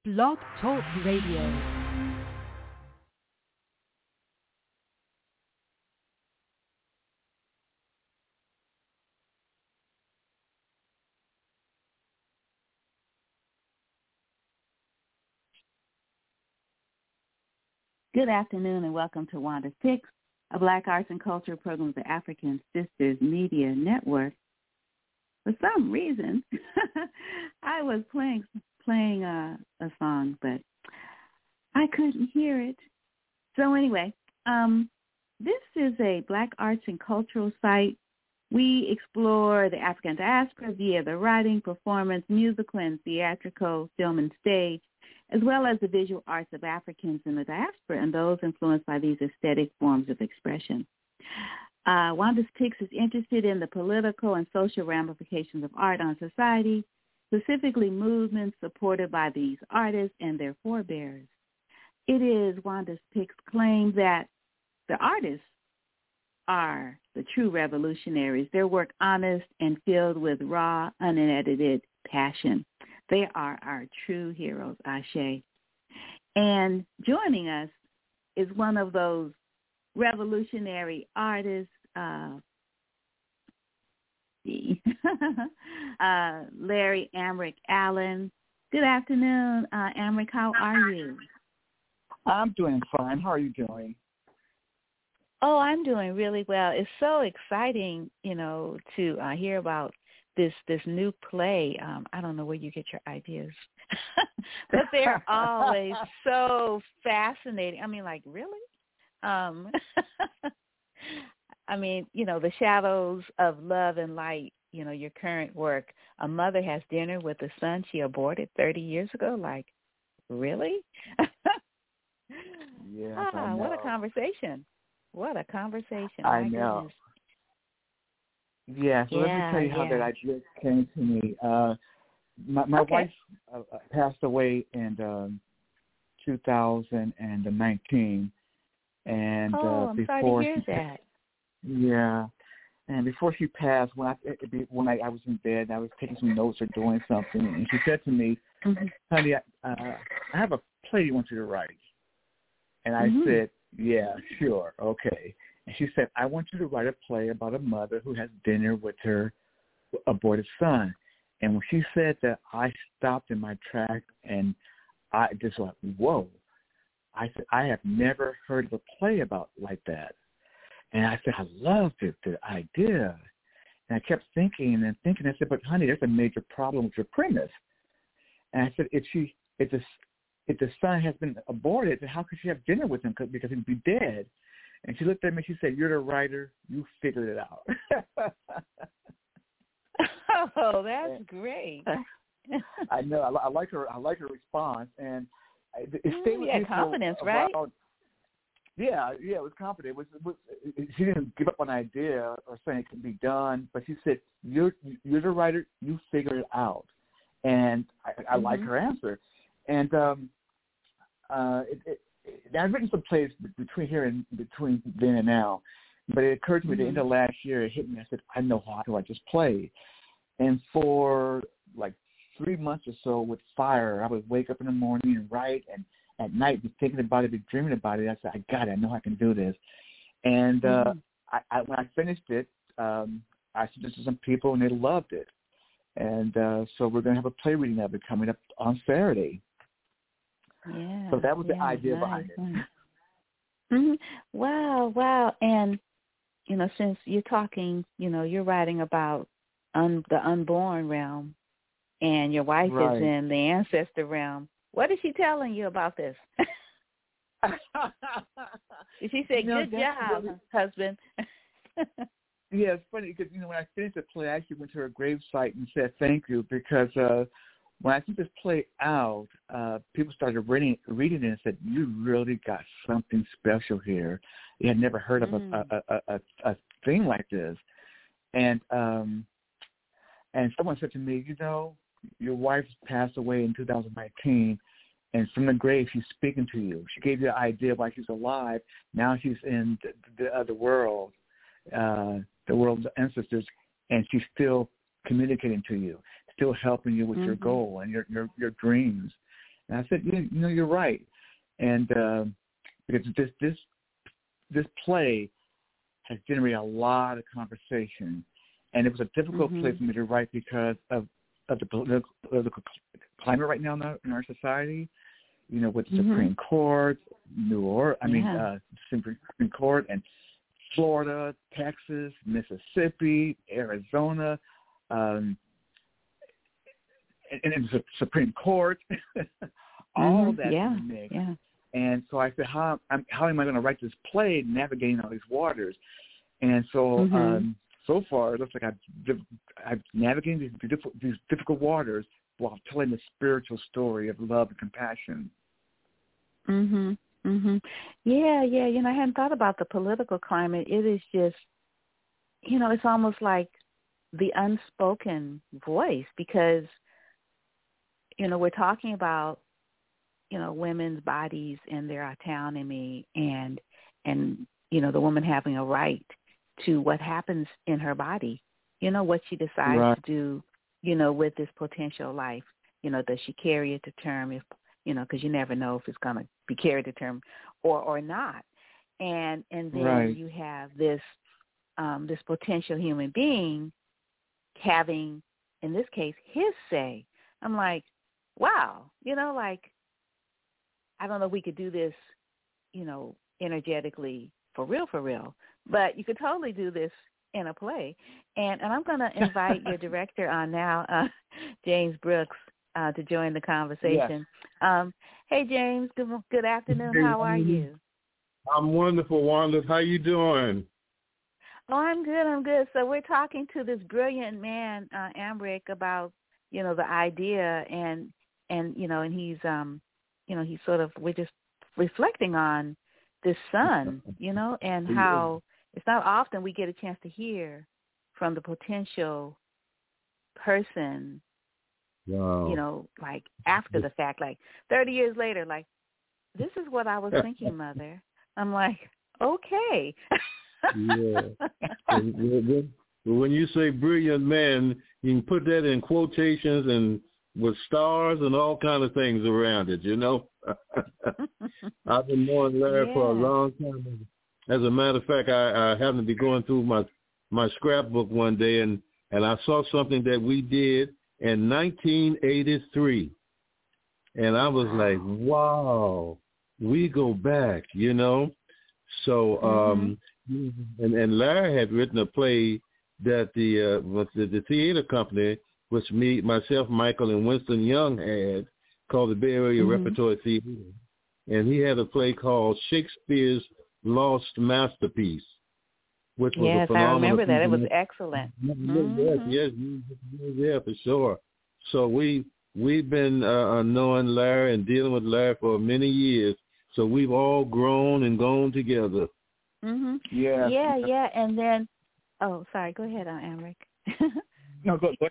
Blog Talk Radio. Good afternoon and welcome to Wanda's Picks, a Black Arts and Culture program of the African Sisters Media Network. For some reason, I was playing a song, but I couldn't hear it. So anyway, this is a Black Arts and Cultural site. We explore the African diaspora via the writing, performance, musical, and theatrical, film, and stage, as well as the visual arts of Africans in the diaspora and those influenced by these aesthetic forms of expression. Wanda's Picks is interested in the political and social ramifications of art on society, specifically movements supported by these artists and their forebears. It is Wanda's Picks' claim that the artists are the true revolutionaries, their work honest and filled with raw, unedited passion. They are our true heroes, Ashe. And joining us is one of those revolutionary artists, Larry Amrick Allen. Good afternoon, Amrick. How are you? I'm doing fine. How are you doing? Oh, I'm doing really well. It's so exciting, to hear about this new play. I don't know where you get your ideas, but they're always so fascinating. I mean, like, really? I mean, The Shadows of Love and Light, your current work. A mother has dinner with a son she aborted 30 years ago. Like, really? Yes, I know. What a conversation. What a conversation. I My know. Goodness. Yeah, so let me tell you how that idea came to me. My wife passed away in 2019. And I'm before sorry to hear that. Yeah, and before she passed, when I was in bed, I was taking some notes or doing something, and she said to me, "Honey, I have a play you want you to write." And I said, "Yeah, sure, okay." And she said, "I want you to write a play about a mother who has dinner with her aborted son." And when she said that, I stopped in my track, and I just went, "Whoa." I said, "I have never heard of a play about like that." And I said, "I loved it, the idea." And I kept thinking and thinking. I said, "But honey, there's a major problem with your premise." And I said, if the son has been aborted, then how could she have dinner with him? Because he'd be dead. And she looked at me and she said, "You're the writer. You figured it out." Oh, that's great. I know. I like her. I like her response, and it stayed with me confidence, for right? Yeah, it was confident. She didn't give up on the idea or saying it can be done, but she said, "You're the writer. You figure it out," and I like her answer. And I've written some plays between then and now, but it occurred to me at the end of last year. It hit me. I said, "I know how to write this play," and for like 3 months or so with Fire, I would wake up in the morning and write, and at night be thinking about it, be dreaming about it. I said, "I got it. I know I can do this." And when I finished it, I suggested to some people, and they loved it. And so we're going to have a play reading of it coming up on Saturday. Yeah. So that was the idea behind it. Mm-hmm. Wow. And, since you're talking, you're writing about the unborn realm, and your wife is in the ancestor realm. What is she telling you about this? Did she say, "Good job, husband"? Yeah, it's funny because, when I finished the play, I actually went to her gravesite and said thank you, because when I took this play out, people started reading it and said, "You really got something special here. You had never heard of a thing like this." And someone said to me, "Your wife passed away in 2019, and from the grave, she's speaking to you. She gave you an idea of why she's alive. Now she's in the other world, the world of ancestors, and she's still communicating to you, still helping you with your goal and your dreams." And I said, you're right. And because this play has generated a lot of conversation, and it was a difficult play for me to write because of the political climate right now in our society. With the Supreme Court, Supreme Court, and Florida, Texas, Mississippi, Arizona, and the Supreme Court, all of that mix. Yeah. And so I said, how am I going to write this play navigating all these waters? And so so far it looks like I've navigated these difficult waters while telling the spiritual story of love and compassion. Yeah. I hadn't thought about the political climate. It is just, it's almost like the unspoken voice because, we're talking about, women's bodies and their autonomy and the woman having a right to what happens in her body, what she decides to do, with this potential life. Does she carry it to term if, because you never know if it's going to be carried to term or not. And then you have this potential human being having, in this case, his say. I'm like, wow, I don't know if we could do this, energetically for real, but you could totally do this in a play. And I'm going to invite your director on now, James Brooks, to join the conversation. Yes. Hey, James, good afternoon. How are you? I'm wonderful, Wanda. How you doing? Oh, I'm good. So we're talking to this brilliant man, Amrick, about, the idea and he's, he's sort of, we're just reflecting on this son, and how it's not often we get a chance to hear from the potential person, like after the fact, like 30 years later, like, this is what I was thinking, Mother. I'm like, okay. Yeah. When you say brilliant man, you can put that in quotations and with stars and all kind of things around it, I've been knowing Larry for a long time. As a matter of fact, I happened to be going through my scrapbook one day, and I saw something that we did in 1983. And I was like, wow, we go back, So, and Larry had written a play that the theater company, which myself, Michael, and Winston Young had, called the Bay Area Repertory Theater. And he had a play called Shakespeare's Lost Masterpiece, which was a phenomenal. I remember that. It was excellent. Yes, for sure. So we've been knowing Larry and dealing with Larry for many years. So we've all grown and gone together. Yeah. And then, sorry, go ahead, Amrick. No, go ahead.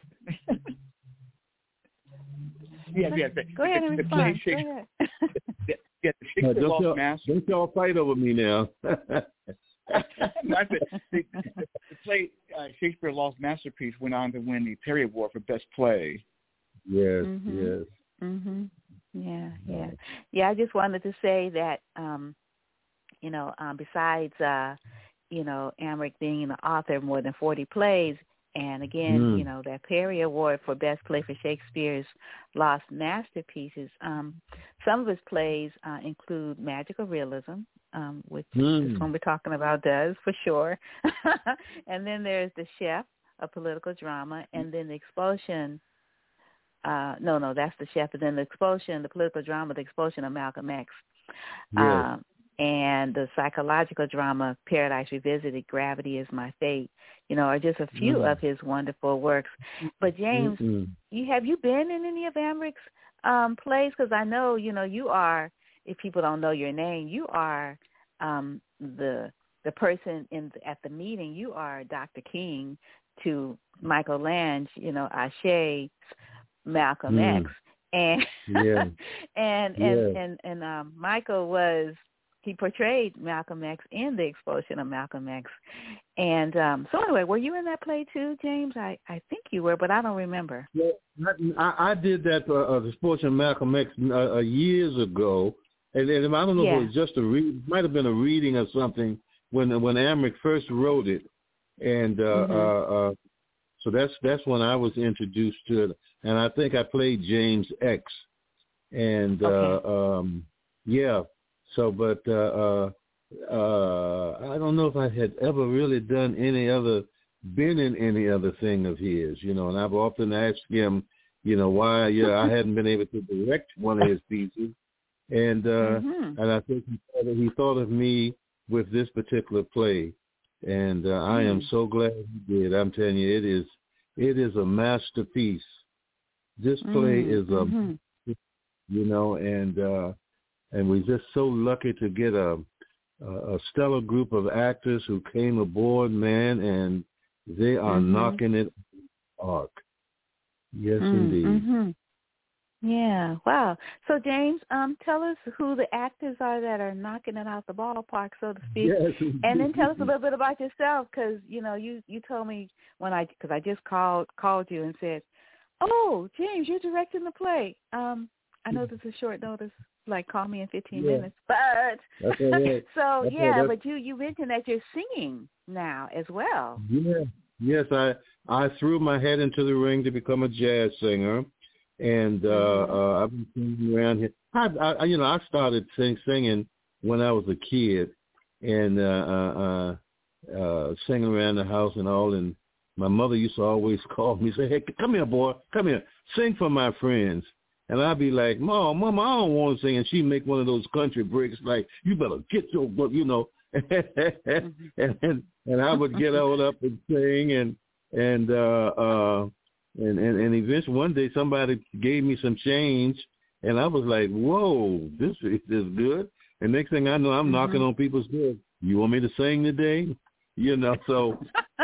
Yeah. Go ahead and respond. Go ahead. Yeah, the Shakespeare Lost Masterpiece. Don't y'all fight over me now. I said, the play Shakespeare Lost Masterpiece went on to win the Perry Award for Best Play. Yes. Yeah. I just wanted to say that, besides, Amrick being an author of more than 40 plays, and again, that Perry Award for Best Play for Shakespeare's Lost Masterpieces. Some of his plays include magical realism, which this one we're talking about does, for sure. And then there's The Chef, a political drama, and then The Expulsion. No, that's The Chef. And then The Expulsion, the political drama, The Expulsion of Malcolm X. Yes. And the psychological drama, Paradise Revisited, Gravity Is My Fate, are just a few of his wonderful works. But James, have you been in any of Amrick's plays? Because I know, you are, if people don't know your name, you are the person at the meeting. You are Dr. King to Michael Lange, Ashe's Malcolm X. And and Michael he portrayed Malcolm X in The Expulsion of Malcolm X. And so anyway, were you in that play too, James? I think you were, but I don't remember. Yeah, I did that for the Sports and Malcolm X years ago, and I don't know if it was just it might have been a reading or something when Amrick first wrote it, and so that's when I was introduced to it, and I think I played James X, and yeah. So, but I don't know if I had ever really been in any other thing of his, and I've often asked him, why I hadn't been able to direct one of his pieces, and I think he thought of me with this particular play, and I am so glad he did. I'm telling you, it is a masterpiece. This play is and we're just so lucky to get a stellar group of actors who came aboard, man, and they are knocking it arc. Yes, indeed. Yeah, wow. So, James, tell us who the actors are that are knocking it out the ballpark, so to speak. Yes, and then tell us a little bit about yourself, because, you told me because I just called you and said, oh, James, you're directing the play. I know this is short notice. Like, call me in 15 minutes. But that's all right. So but you mentioned that you're singing now as well. Yeah. Yes, I threw my head into the ring to become a jazz singer, and I've been singing around here. I started singing when I was a kid, and singing around the house and all. And my mother used to always call me, say, "Hey, come here, boy, come here, sing for my friends." And I'd be like, Mom, I don't want to sing. And she'd make one of those country breaks like, you better get your book, and I would get out up and sing. And eventually one day somebody gave me some change. And I was like, whoa, this is good. And next thing I know, I'm knocking on people's doors. You want me to sing today? So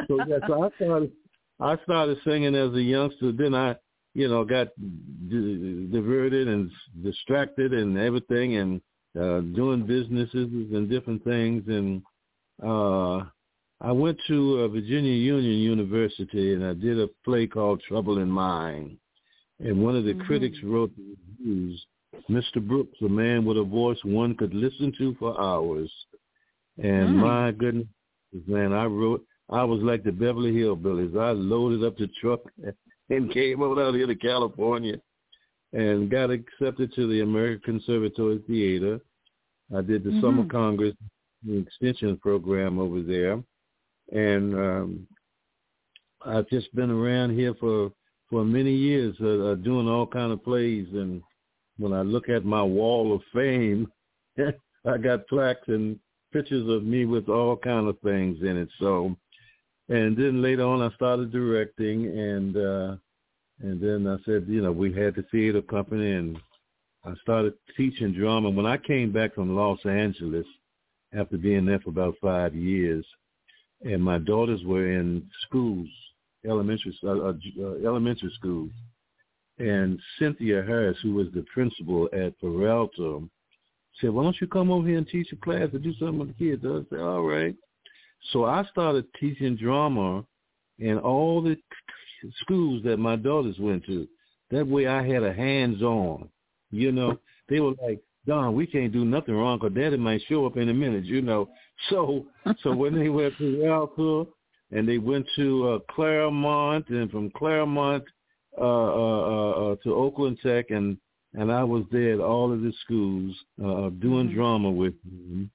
I started singing as a youngster. Then I got diverted and distracted and everything, and doing businesses and different things. And I went to Virginia Union University, and I did a play called Trouble in Mind. And one of the critics wrote the reviews, Mr. Brooks, a man with a voice one could listen to for hours. And my goodness, man, I was like the Beverly Hillbillies. I loaded up the truck and came out here to California and got accepted to the American Conservatory Theater. I did the Summer Congress extension program over there. And I've just been around here for many years doing all kind of plays. And when I look at my wall of fame, I got plaques and pictures of me with all kind of things in it. So, and then later on, I started directing, and then I said, we had the theater company, and I started teaching drama. When I came back from Los Angeles, after being there for about 5 years, and my daughters were in schools, elementary schools, and Cynthia Harris, who was the principal at Peralta, said, why don't you come over here and teach a class and do something with the kids? I said, all right. So I started teaching drama in all the schools that my daughters went to. That way I had a hands-on. They were like, Don, we can't do nothing wrong because Daddy might show up in a minute, So when they went to Peralta and they went to Claremont, and from Claremont to Oakland Tech, and I was there at all of the schools doing drama with them.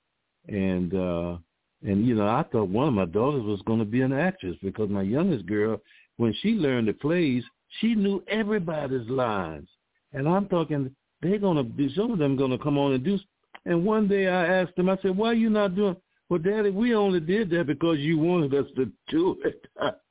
And I thought one of my daughters was going to be an actress, because my youngest girl, when she learned the plays, she knew everybody's lines. And I'm talking, they're going to be, some of them going to come on and do. And one day I asked them, I said, why are you not doing? Well, Daddy, we only did that because you wanted us to do it.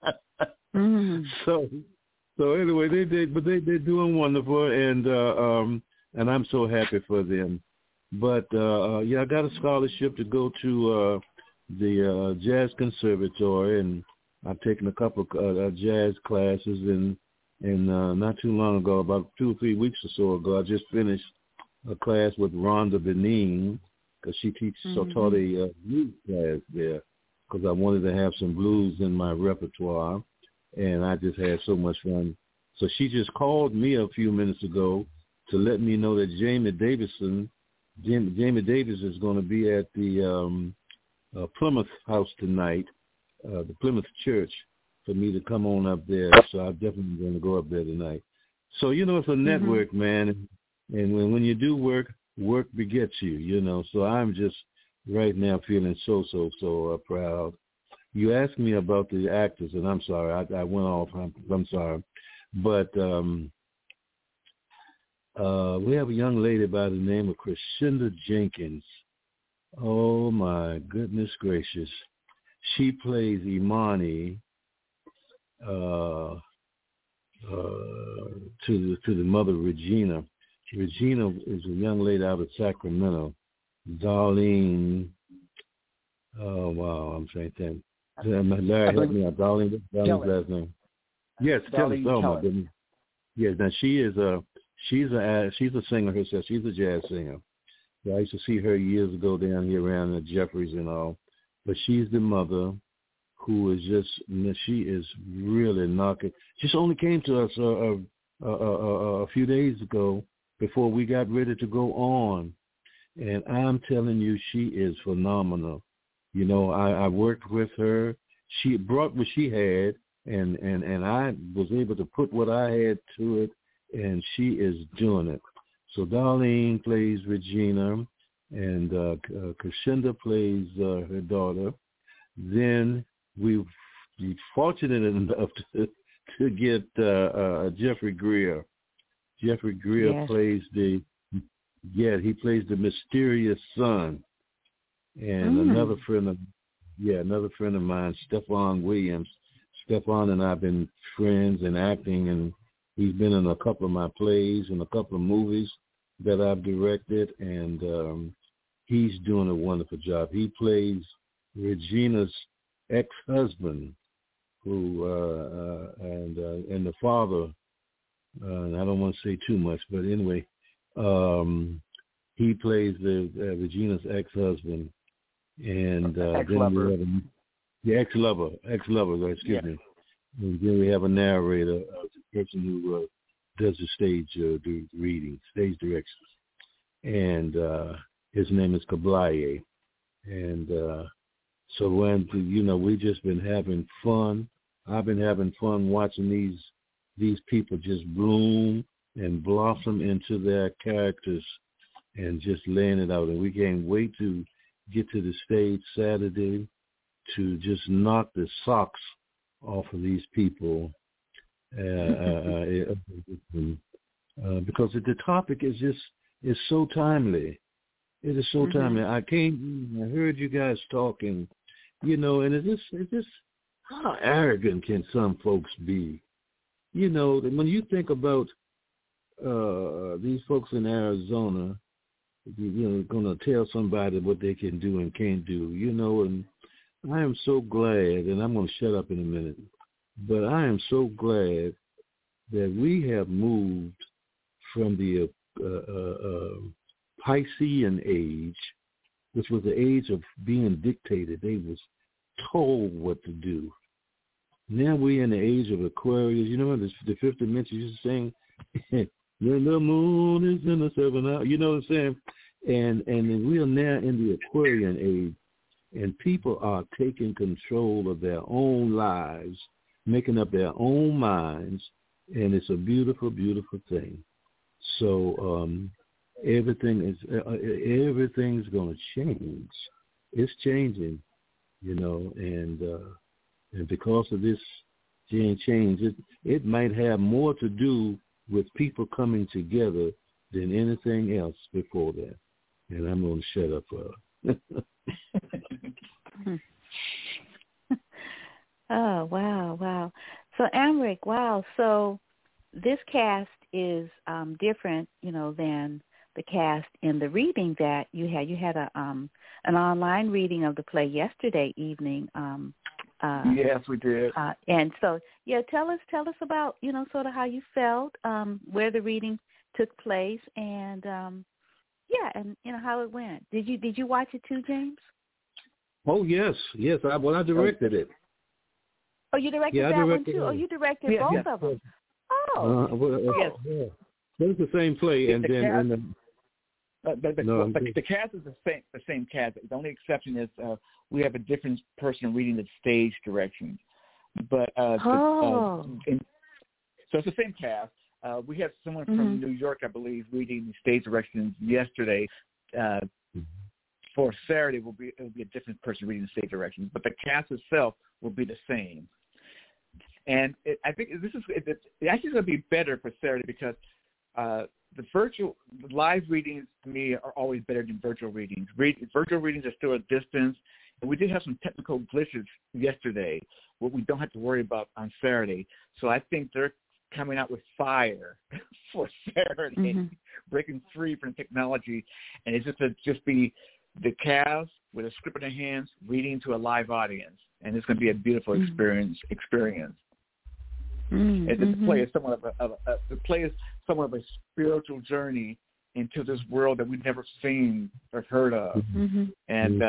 So anyway, they did, but they're doing wonderful, and I'm so happy for them. But I got a scholarship to go to the Jazz Conservatory, and I've taken a couple of jazz classes, and not too long ago, about 2 or 3 weeks or so ago, I just finished a class with Rhonda Benin, because she taught a music class there. because I wanted to have some blues in my repertoire, and I just had so much fun. So she just called me a few minutes ago to let me know that Jamie Davis is going to be at the Plymouth House tonight, the Plymouth Church, for me to come on up there. So I'm definitely going to go up there tonight. So, it's a network, man. And when you do work begets you, So I'm just right now feeling so proud. You asked me about the actors, and I'm sorry. I went off. I'm sorry. But we have a young lady by the name of Crescenda Jenkins. Oh, my goodness gracious. She plays Imani to the mother, Regina. Regina is a young lady out of Sacramento. Darlene, oh, wow, I'm trying to think. Larry, help me out. Darlene's last name. Yes, Kelly. Oh, my goodness. Yes, now she's a singer herself. She's a jazz singer. I used to see her years ago down here around at Jeffries and all. But she's the mother who is she is really knocking. She only came to us a few days ago before we got ready to go on. And I'm telling you, she is phenomenal. I worked with her. She brought what she had, and I was able to put what I had to it, and she is doing it. So Darlene plays Regina, and Crescenda plays her daughter. Then we were fortunate enough to get Jeffrey Greer. Jeffrey Greer plays he plays the mysterious son. And another friend of mine, Stephon Williams. Stephon and I have been friends in acting, and he's been in a couple of my plays and a couple of movies that I've directed, and he's doing a wonderful job. He plays Regina's ex-husband, who and the father. And I don't want to say too much, but anyway, he plays the Regina's ex-husband, and ex-lover. Then we have ex-lover. Excuse me. And then we have a narrator, the person who does the stage reading, stage directions, and his name is Kablaye. And so when we've just been having fun. I've been having fun watching these people just bloom and blossom into their characters and just laying it out. And we can't wait to get to the stage Saturday to just knock the socks off of these people because the topic is so timely. It is so timely. I heard you guys talking, and it's just how arrogant can some folks be? When you think about these folks in Arizona, going to tell somebody what they can do and can't do, and I am so glad, and I'm going to shut up in a minute, but I am so glad that we have moved from the Piscean age, which was the age of being dictated. They was told what to do. Now we're in the age of Aquarius. The fifth dimension used to sing, when the moon is in the 7 hour. You know what I'm saying? And we are now in the Aquarian age, and people are taking control of their own lives, making up their own minds, and it's a beautiful, beautiful thing. So everything's going to change. It's changing, and because of this change, it might have more to do with people coming together than anything else before that. And I'm going to shut up. Oh, wow. So, Amrick, wow. So this cast is different, than the cast in the reading that you had. You had an online reading of the play yesterday evening. Yes, we did. And so, tell us about, sort of how you felt, where the reading took place, and and how it went. Did you watch it too, James? Oh yes. I directed it. Oh, you directed that one too. Oh, you directed both of them. Oh, yes. Yeah. It's the same play, and then the cast is the same cast. The only exception is we have a different person reading the stage directions. But so it's the same cast. We had someone from New York, I believe, reading the stage directions yesterday. For Saturday, it will be a different person reading the stage directions, but the cast itself will be the same. And I think it's actually going to be better for Saturday because the live readings to me are always better than virtual readings. Virtual readings are still a distance, and we did have some technical glitches yesterday, what we don't have to worry about on Saturday. So I think they're coming out with fire for Saturday, breaking free from technology, and it's just be the cast with a script in their hands reading to a live audience, and it's going to be a beautiful experience. The play is somewhat of a spiritual journey into this world that we've never seen or heard of, and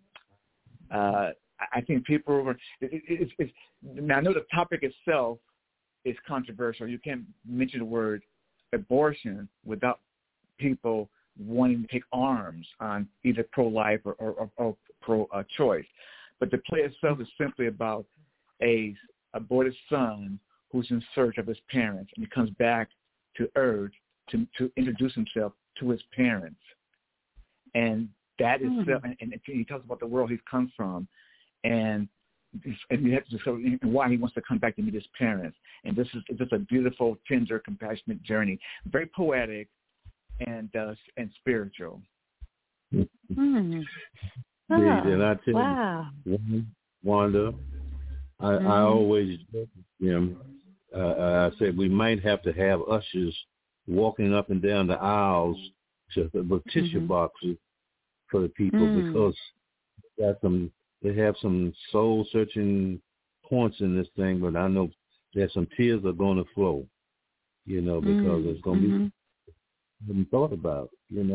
I think people. Now I know the topic itself is controversial. You can't mention the word abortion without people wanting to take arms on either pro-life or pro-choice. But the play itself is simply about a aborted son who's in search of his parents, and he comes back to Earth to introduce himself to his parents. And that is, and he talks about the world he's come from, and why he wants to come back to meet his parents. And this is just a beautiful, tender, compassionate journey, very poetic and spiritual. And I tell you, Wanda, I always joke with him. I said we might have to have ushers walking up and down the aisles with tissue boxes for the people because they have some soul-searching points in this thing, but I know that some tears are going to flow, because it's going to be haven't thought about,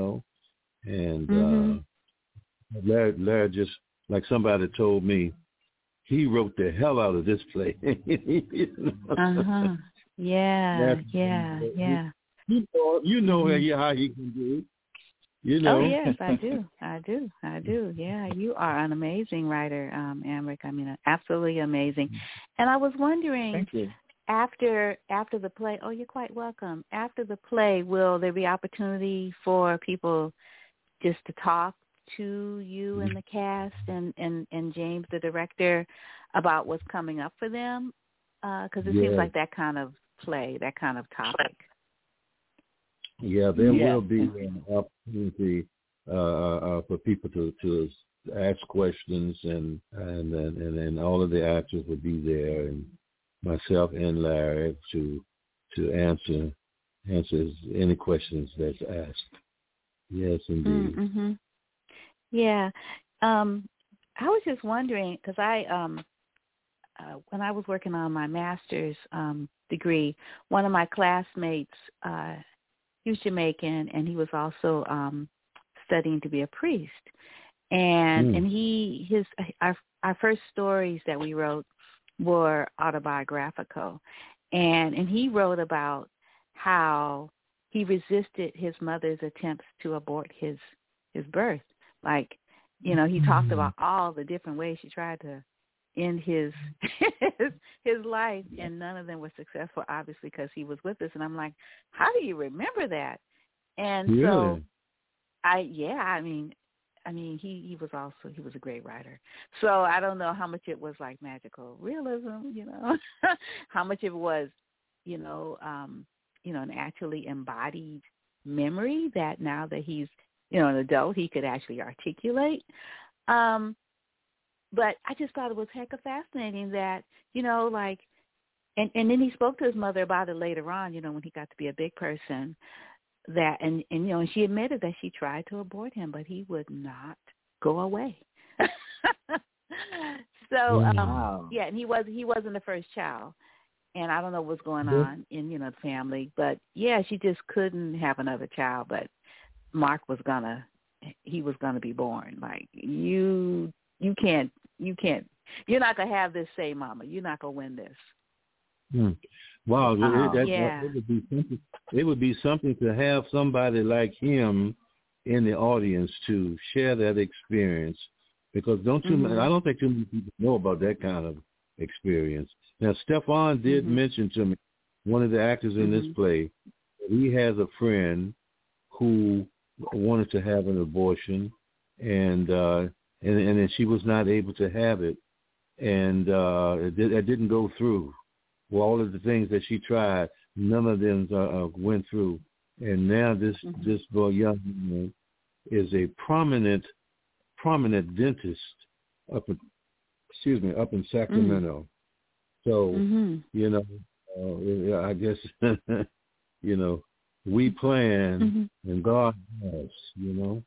and Larry just, like somebody told me, he wrote the hell out of this play. Yeah. You know how he can do it. Oh yes, I do. Yeah, you are an amazing writer, Amrick. I mean, absolutely amazing. And I was wondering, thank you. After the play, oh, you're quite welcome. After the play, will there be opportunity for people just to talk to you and the cast and James, the director, about what's coming up for them? Because it seems like that kind of play, that kind of topic. Yeah, there will be an opportunity for people to ask questions, and all of the actors will be there, and myself and Larry to answer any questions that's asked. Yes, indeed. Yeah, I was just wondering because when I was working on my master's degree, one of my classmates, he was Jamaican, and he was also studying to be a priest. And our first stories that we wrote were autobiographical, and he wrote about how he resisted his mother's attempts to abort his birth. Like, he talked about all the different ways she tried to end his life, and none of them were successful, obviously, because he was with us. And I'm like, how do you remember that? And so he was a great writer. So I don't know how much it was like magical realism, how much of it was, an actually embodied memory that now that he's, an adult, he could actually articulate. But I just thought it was heck of fascinating that, and then he spoke to his mother about it later on, when he got to be a big person, that, and she admitted that she tried to abort him, but he would not go away. So, and he wasn't the first child. And I don't know what's going on in, the family, but she just couldn't have another child, but Mark was he was gonna be born. Like, you you can't. You're not gonna have this say, Mama. You're not gonna win this. Wow, yeah. It would be something to have somebody like him in the audience to share that experience, because I don't think too many people know about that kind of experience. Now, Stefan did mention to me, one of the actors in this play, he has a friend who wanted to have an abortion, and then she was not able to have it, and it didn't go through. Well, all of the things that she tried, none of them went through. And now this boy, young man, is a prominent dentist up in Sacramento. So I guess we plan and God has.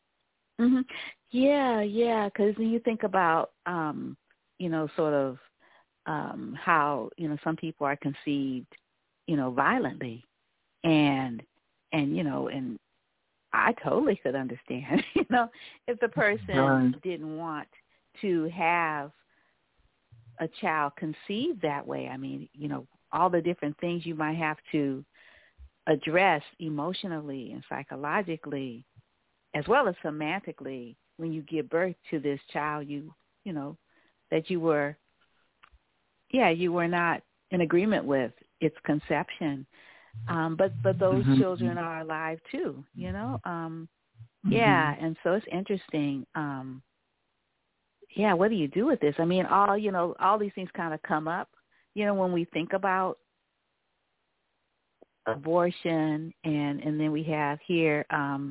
Yeah, because when you think about sort of how some people are conceived violently, and I totally could understand if the person didn't want to have a child conceived that way. I mean, all the different things you might have to address emotionally and psychologically, as well as semantically, when you give birth to this child, that you were not in agreement with its conception. But those children are alive too, Yeah, and so it's interesting. What do you do with this? I mean, all these things kind of come up, when we think about abortion, and then we have here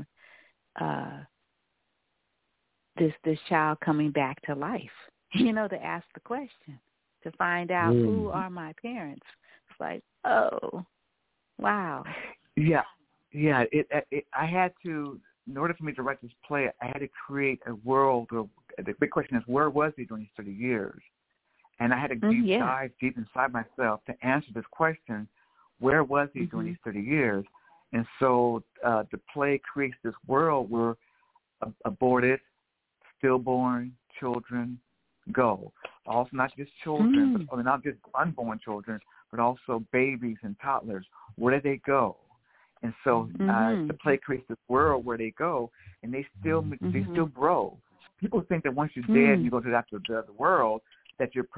this child coming back to life, to ask the question, to find out who are my parents. It's like, oh, wow. Yeah. I had to, in order for me to write this play, I had to create a world. The big question is, where was he during these 30 years? And I had to dive deep inside myself to answer this question, where was he during these 30 years? And so the play creates this world where aborted, stillborn children go. Also not just children, but not just unborn children, but also babies and toddlers. Where do they go? And so the play creates this world where they go, and they still grow. People think that once you're dead and you go to the other world, that you're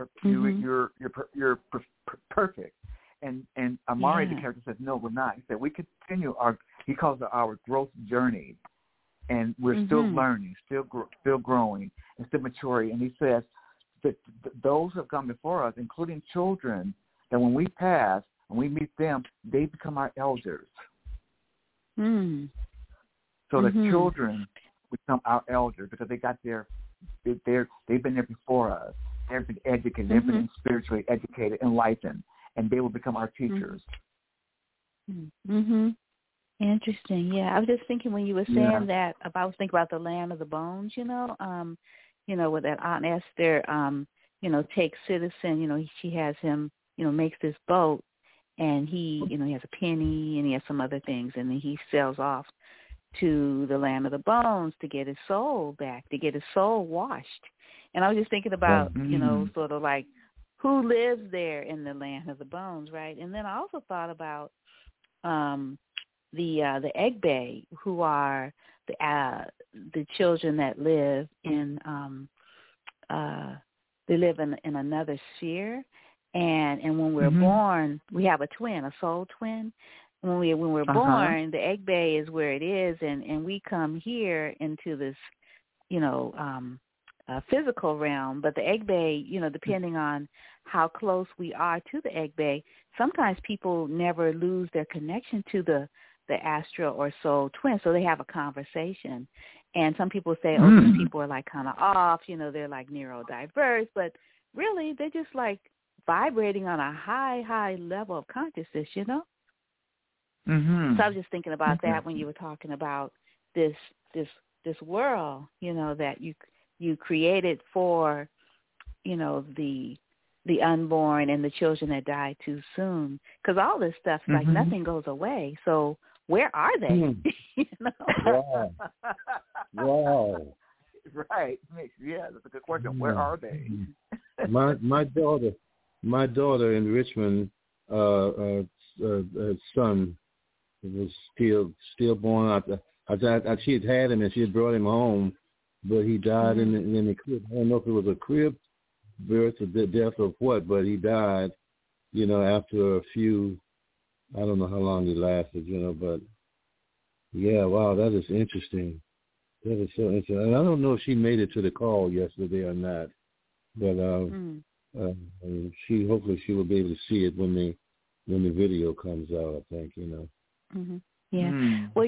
perfect. And Amari, the character, says, no, we're not. He said we continue he calls it our growth journey, and we're still learning, still growing, and still maturing. And he says that those who have come before us, including children, that when we pass and we meet them, they become our elders. So the children become our elders because they got they've been there before us. They've been educated, they've been spiritually educated, enlightened, and they will become our teachers. Interesting. Yeah, I was just thinking when you were saying that, I was thinking about the Land of the Bones. With that Aunt Esther, takes Citizen. She has him, makes this boat, and he, he has a penny and he has some other things, and then he sails off to the Land of the Bones to get his soul back, to get his soul washed. And I was just thinking about, sort of like who lives there in the Land of the Bones, right? And then I also thought about the Egbe, who are the children that live in they live in another sphere, and when we're born, we have a twin, a soul twin. When we're born, the Egbe is where it is, and we come here into this, physical realm. But the Egbe, depending on how close we are to the Egbe, sometimes people never lose their connection to the astral or soul twin, so they have a conversation. And some people say, these people are like kind of off, they're like neurodiverse, but really they're just like vibrating on a high level of consciousness, So I was just thinking about that when you were talking about this world, that you created for, the unborn and the children that died too soon, because all this stuff, like nothing goes away. So where are they? Wow. Right. Yeah, that's a good question. Where are they? my daughter in Richmond, son was still born. She had him and she had brought him home, but he died in the crib. I don't know if it was a crib birth or the death of what, but he died, after a few, I don't know how long he lasted, but yeah, wow, that is interesting. That is so interesting. And I don't know if she made it to the call yesterday or not, but hopefully she will be able to see it when the video comes out, I think, Mm-hmm. Yeah. Well,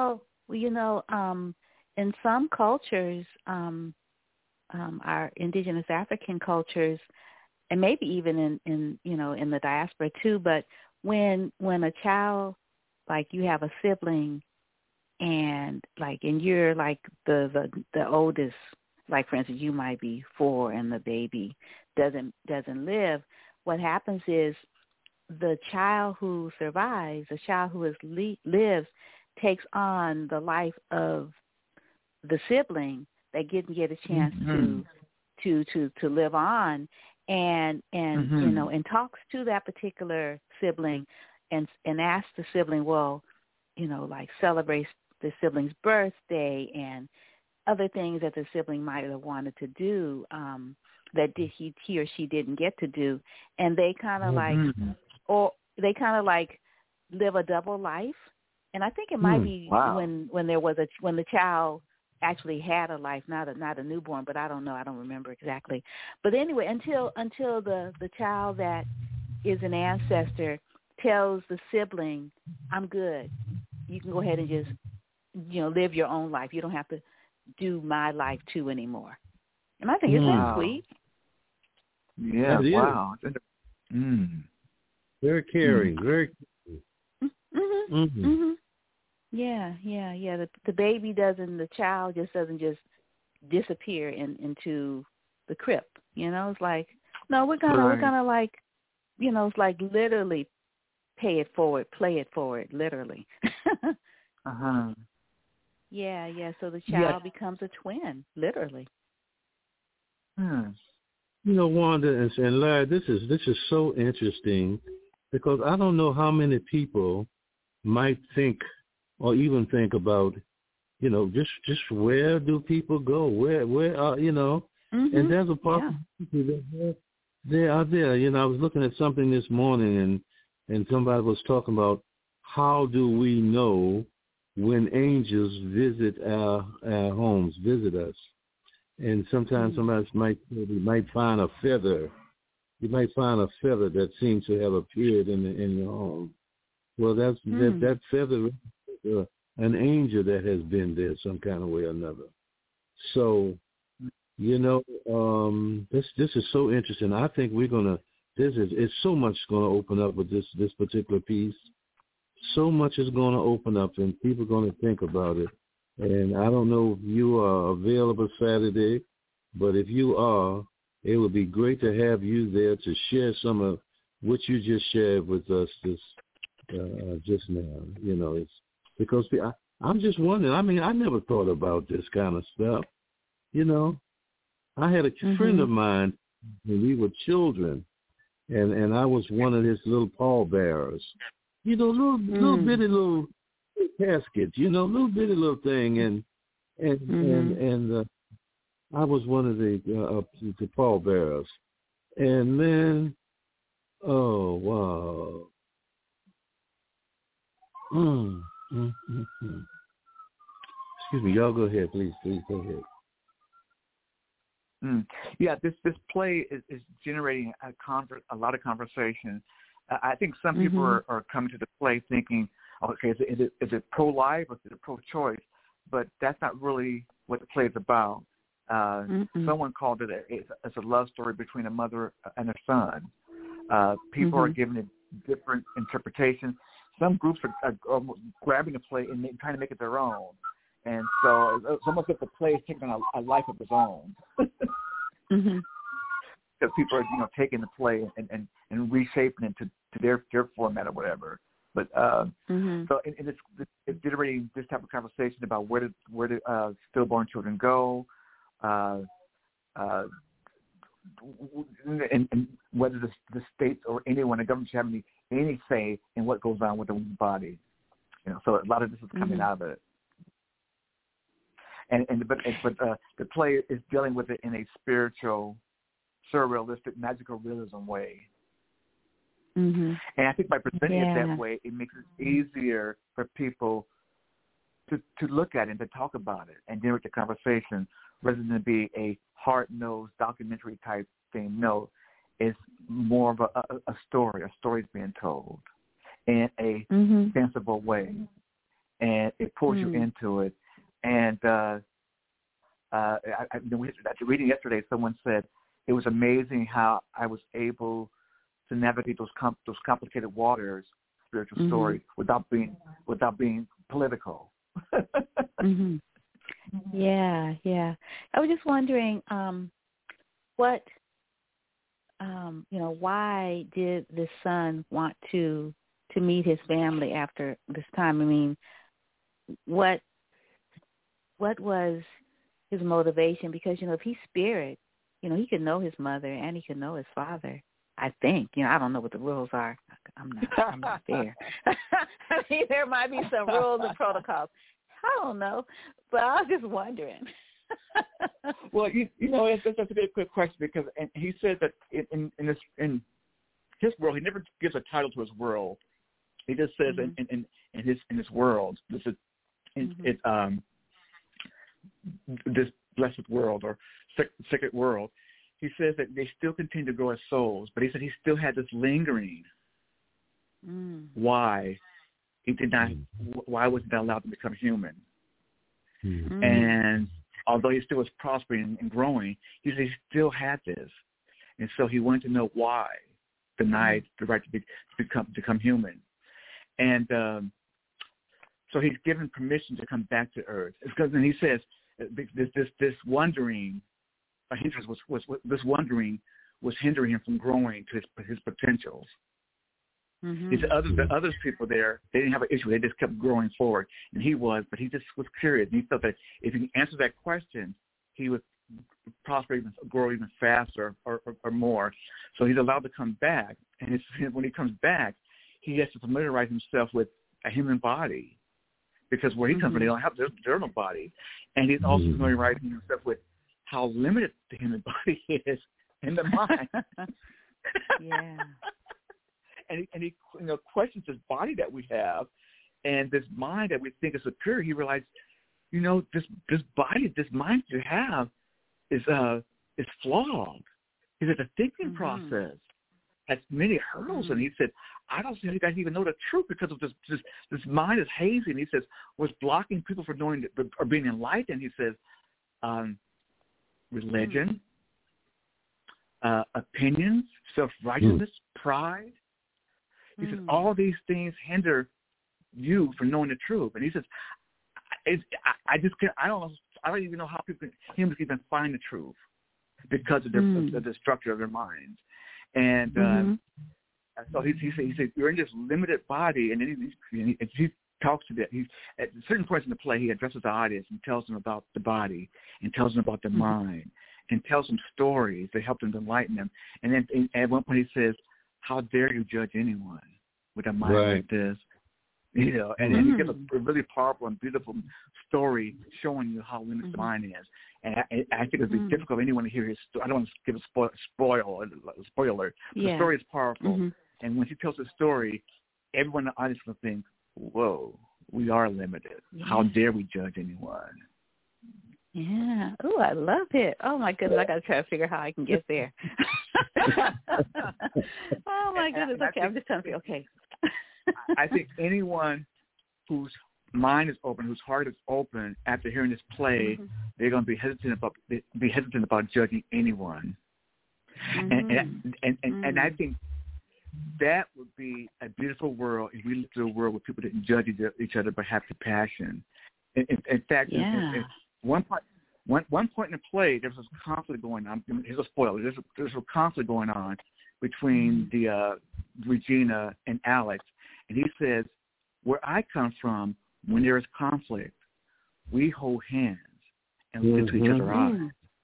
in some cultures, our indigenous African cultures, and maybe even in the diaspora too, but when a child, like you have a sibling and you're like the oldest, like for instance, you might be 4 and the baby doesn't live, what happens is the child who survives, the child who lives, takes on the life of the sibling that didn't get a chance to live on, and and talks to that particular sibling and asks the sibling, well, like celebrates the sibling's birthday and other things that the sibling might have wanted to do that he or she didn't get to do, and they kind of like live a double life. And I think it might be when the child actually had a life, not a newborn, but I don't know, I don't remember exactly. But anyway, until the child that is an ancestor tells the sibling, I'm good. You can go ahead and just, live your own life. You don't have to do my life too anymore. And I think it's that sweet. Yeah, wow. Very caring, very Yeah. The baby the child just doesn't just disappear into the crypt. It's like, no, we're gonna like, it's like literally play it forward, literally. Yeah. So the child becomes a twin, literally. Wanda and Larry, this is so interesting because I don't know how many people might think or even think about, just where do people go? Where are, and there's a possibility that they are there. I was looking at something this morning and somebody was talking about how do we know when angels visit our homes, visit us. And sometimes somebody might find a feather. You might find a feather that seems to have appeared in your home. Well, that feather, an angel that has been there some kind of way or another. So, this is so interesting. I think it's so much going to open up with this particular piece. So much is going to open up, and people are going to think about it. And I don't know if you are available Saturday, but if you are, it would be great to have you there to share some of what you just shared with us just now. It's because I'm just wondering. I mean, I never thought about this kind of stuff. I had a friend of mine when we were children, and I was one of his little pallbearers. Little bitty little casket, little bitty little thing, and I was one of the pallbearers, and then, oh wow, excuse me, y'all go ahead, please go ahead. Yeah, this play is generating a lot of conversation. I think some people are coming to the play thinking, okay, is it pro-life or is it pro-choice? But that's not really what the play is about. Someone called it as a love story between a mother and a son. People are giving it different interpretations. Some groups are grabbing the play and trying to make it their own. And so it's almost like the play is taking a life of its own. Because people are, taking the play and reshaping it to their format or whatever. But so it's generating this type of conversation about where do stillborn children go? and whether the states or anyone, the government should have any say in what goes on with the woman's body. So a lot of this is coming out of it. But the play is dealing with it in a spiritual, surrealistic, magical realism way. Mm-hmm. And I think by presenting it that way, it makes it easier for people to look at it and to talk about it and generate the conversation rather than be a hard-nosed documentary type thing. No, it's more of a story. A story's being told in a sensible way, and it pulls you into it. And after reading yesterday, someone said it was amazing how I was able to navigate those complicated waters, spiritual story, without being political. Yeah. I was just wondering, why did the son want to meet his family after this time? I mean, what was his motivation? Because, if he's spirit, he could know his mother and he could know his father. I think, I don't know what the rules are. I'm not there. I mean, there might be some rules and protocols. I don't know, but I was just wondering. Well, that's a good question because he said that in his world, he never gives a title to his world. He just says in his world, this blessed world or sacred world. He says that they still continue to grow as souls, but he said he still had this lingering. Why why was he not allowed to become human? And although he still was prospering and growing, he said he still had this, and so he wanted to know why denied the right to become human, and so he's given permission to come back to Earth. Because then he says this wondering. This wondering was hindering him from growing to his potentials. He said the other people there, they didn't have an issue. They just kept growing forward. And but he just was curious. And he felt that if he answered that question, he would prosper, grow even faster or more. So he's allowed to come back. And when he comes back, he has to familiarize himself with a human body. Because where he comes from, they don't have their own body. And he's also familiarizing himself with how limited the human body is in the mind. And he questions this body that we have and this mind that we think is superior. He realized, this body, this mind you have is flawed. He said the thinking process has many hurdles, and he said, I don't see how you guys even know the truth because of this mind is hazy. And he says, what's blocking people from knowing or being enlightened? He says, religion, opinions, self-righteousness, pride. He says all these things hinder you from knowing the truth. And he says, I just can't. I don't even know how humans even find the truth because of the structure of their minds. And so he said, you're in this limited body, and then he talks to that. At certain points in the play, he addresses the audience and tells them about the body and tells them about the mind and tells them stories that help them to enlighten them. And then at one point he says, how dare you judge anyone with a mind like this? And then he gives a really powerful and beautiful story showing you how limited the mind is. And I think it would be difficult for anyone to hear his story. I don't want to give a spoiler. The story is powerful. And when he tells the story, everyone in the audience will think, whoa, we are limited. How dare we judge anyone? Yeah. Oh, I love it. Oh, my goodness. I got to try to figure out how I can get there. Oh, my goodness. Okay. I'm just trying to think. Okay. I think anyone whose mind is open, whose heart is open after hearing this play, they're going to be hesitant about judging anyone. And I think that would be a beautiful world if we lived in a world where people didn't judge each other but have compassion. In fact, at one point in the play, there was this conflict going on. Here's a spoiler. There's a conflict going on between Regina and Alex. And he says, where I come from, when there is conflict, we hold hands and look into each other's eyes.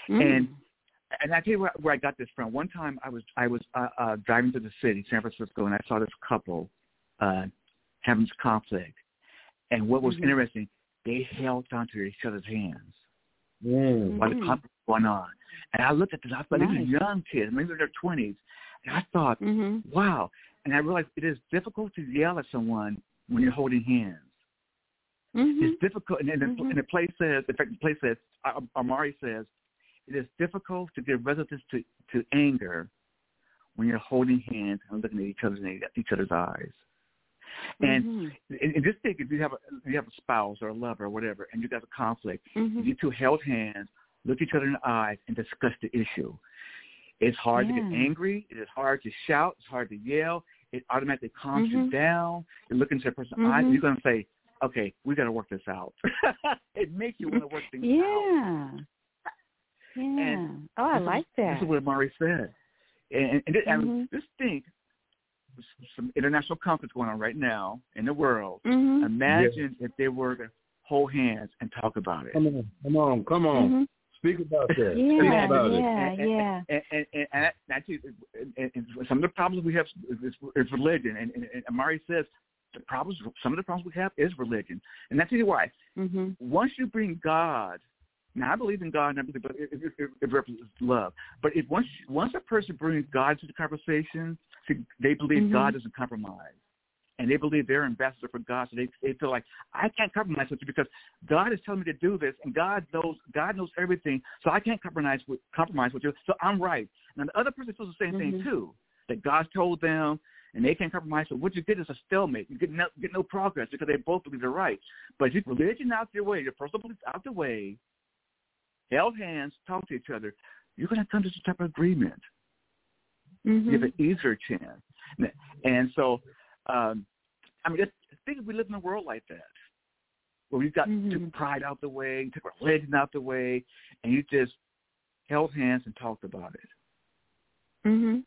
And I tell you where I got this from. One time I was driving to the city, San Francisco, and I saw this couple having this conflict. And what was interesting, they held onto each other's hands while the conflict was going on. And I looked at this. I thought, these are young kids, maybe in their 20s. And I thought, wow. And I realized it is difficult to yell at someone when you're holding hands. It's difficult. And the play says, in fact, the play says, Amari says, it is difficult to give resonance to anger when you're holding hands and looking at each other's eyes. And just think, if you have a spouse or a lover or whatever, and you got a conflict, you two held hands, look each other in the eyes, and discuss the issue. It's hard to get angry. It is hard to shout. It's hard to yell. It automatically calms you down. You're looking into a person's eyes, and you're going to say, okay, we got to work this out. It makes you want to work things out. Yeah. And I like that. This is what Amari said. And just think, some international conflicts going on right now in the world. Imagine if they were to hold hands and talk about it. Come on. Speak about that. And actually, some of the problems we have is religion. And Amari says some of the problems we have is religion. And that's why. Once you bring God, now I believe in God and everything, but it represents love. But once a person brings God to the conversation, they believe God doesn't compromise. And they believe they're ambassador for God, so they feel like, I can't compromise with you because God is telling me to do this, and God knows everything, so I can't compromise with you, so I'm right. Now the other person feels the same thing too, that God told them, and they can't compromise. So what you get is a stalemate. You get no progress because they both believe they're right. But if you religion out your way, your personal beliefs out the way, held hands, talk to each other, you're going to come to some type of agreement. You have an easier chance. And so, I think if we live in a world like that, where we've got took pride out the way, took religion out the way, and you just held hands and talked about it.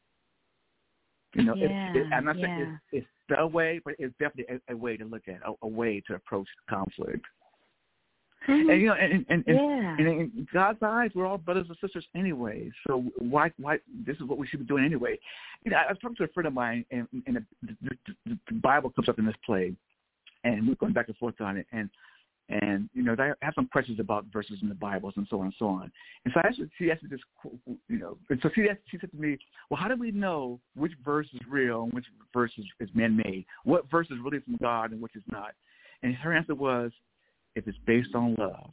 I'm not saying it's the way, but it's definitely a way to look at, a way to approach conflict. And in God's eyes, we're all brothers and sisters anyway. So why? This is what we should be doing anyway. I was talking to a friend of mine, and the Bible comes up in this play, and we're going back and forth on it. And I have some questions about verses in the Bibles and so on and so on. And so she asked me this, and so she said to me, well, how do we know which verse is real and which verse is man-made? What verse is really from God and which is not? And her answer was, if it's based on love.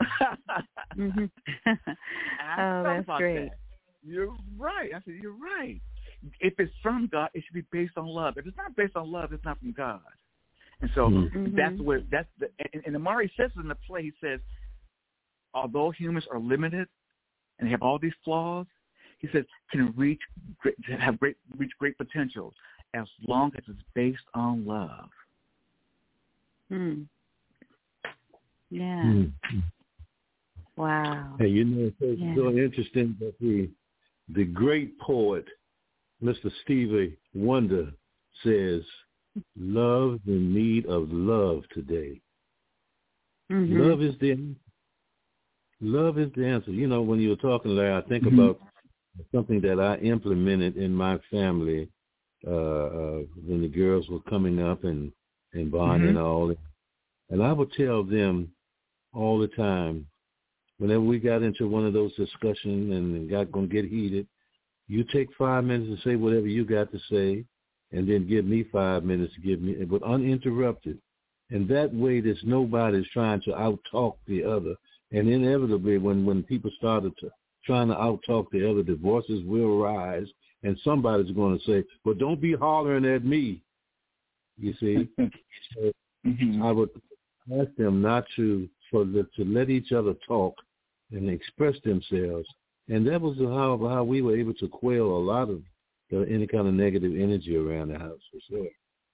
That's great. That. You're right. I said, you're right. If it's from God, it should be based on love. If it's not based on love, it's not from God. And so and Amari says in the play, he says, although humans are limited and have all these flaws, he says, can reach great potential as long as it's based on love. Yeah. Wow. Hey, it's so interesting that the great poet, Mr. Stevie Wonder, says, "Love's in need of love today." Love is the answer. When you were talking, Larry, I think about something that I implemented in my family when the girls were coming up and bonding and all. And I would tell them all the time, whenever we got into one of those discussions and got going to get heated, you take 5 minutes to say whatever you got to say, and then give me 5 minutes to give me, but uninterrupted. And that way, there's nobody's trying to out-talk the other. And inevitably, when people started trying to out-talk the other, the voices will rise, and somebody's going to say, well, don't be hollering at me, you see. So I would ask them not to let each other talk and express themselves, and that was how we were able to quell a lot of any kind of negative energy around the house, for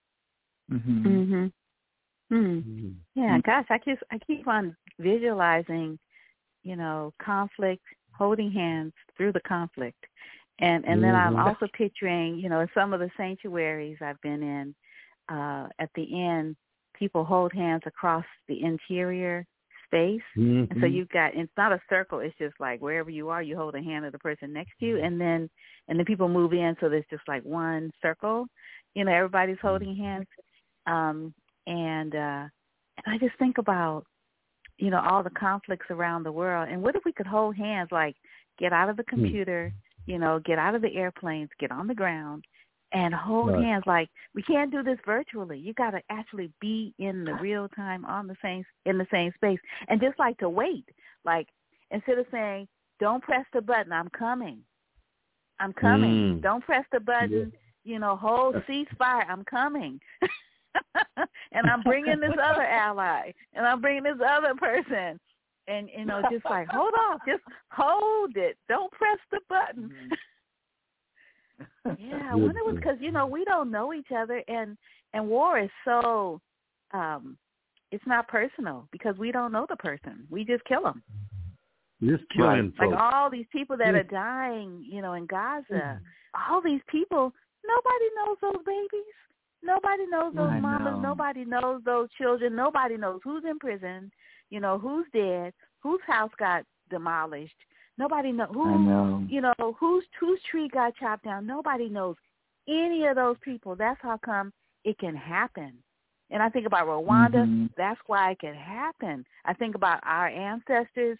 sure. Yeah, gosh, I keep on visualizing, conflict, holding hands through the conflict, and then I'm also picturing, some of the sanctuaries I've been in. At the end, people hold hands across the interior space. And so you've got, it's not a circle, it's just like wherever you are, you hold the hand of the person next to you, and then people move in, so there's just like one circle, everybody's holding hands. And I just think about, all the conflicts around the world, and what if we could hold hands, like get out of the computer, get out of the airplanes, get on the ground, and hold hands. Like, we can't do this virtually. You got to actually be in the real time in the same space. And just like to wait, like instead of saying, don't press the button, I'm coming. Don't press the button, hold ceasefire, I'm coming. And I'm bringing this other ally, and I'm bringing this other person. And, just like, hold off, just hold it. Don't press the button. Yeah, I wonder what, because, we don't know each other, and war is so, it's not personal because we don't know the person. We just kill them. Just killing folks. Like all these people that are dying, in Gaza, all these people, nobody knows those babies. Nobody knows those mamas. Nobody knows those children. Nobody knows who's in prison, who's dead, whose house got demolished. Nobody knows whose tree got chopped down. Nobody knows any of those people. That's how come it can happen. And I think about Rwanda. That's why it can happen. I think about our ancestors,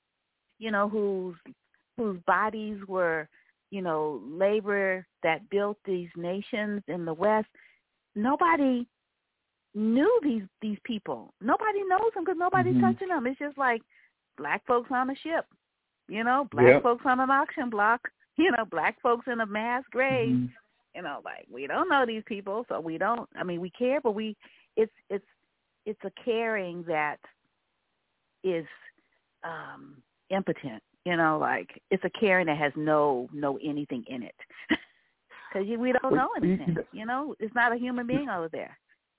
whose bodies were, labor that built these nations in the West. Nobody knew these people. Nobody knows them because nobody's touching them. It's just like black folks on a ship, black folks on an auction block, black folks in a mass grave. Like, we don't know these people, so we don't. I mean, we care, but it's a caring that is impotent. Like, it's a caring that has no anything in it. Because we don't know anything, It's not a human being over there.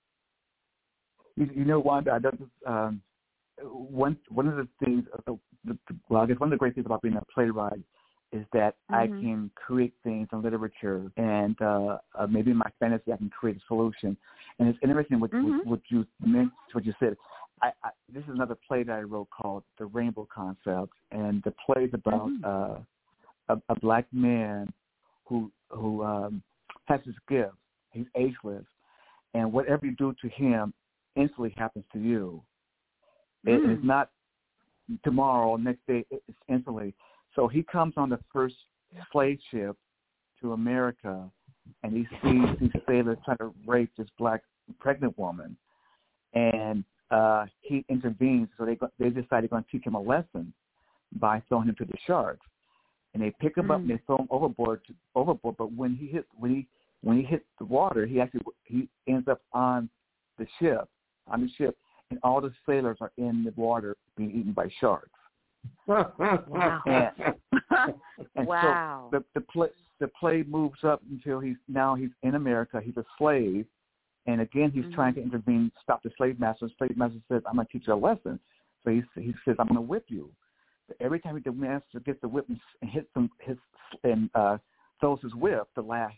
Wanda, I don't, one of the things, I guess one of the great things about being a playwright is that I can create things in literature, and maybe in my fantasy I can create a solution. And it's interesting what you meant, what you said. This is another play that I wrote called The Rainbow Concept, and the play is about a black man who has this gift. He's ageless, and whatever you do to him instantly happens to you. It's not tomorrow, next day, it's instantly. So he comes on the first slave ship to America, and he sees these sailors trying to rape this black pregnant woman, and he intervenes. So they decide they're going to teach him a lesson by throwing him to the sharks. And they pick him up and they throw him overboard. But when he hits the water, he ends up on the ship, and all the sailors are in the water being eaten by sharks. Wow! And wow! So the play moves up until he's in America. He's a slave, and again he's trying to intervene, stop the slave master. The slave master says, "I'm going to teach you a lesson." So he says, "I'm going to whip you." Every time the master gets the whip and hits him, throws his whip, the lash.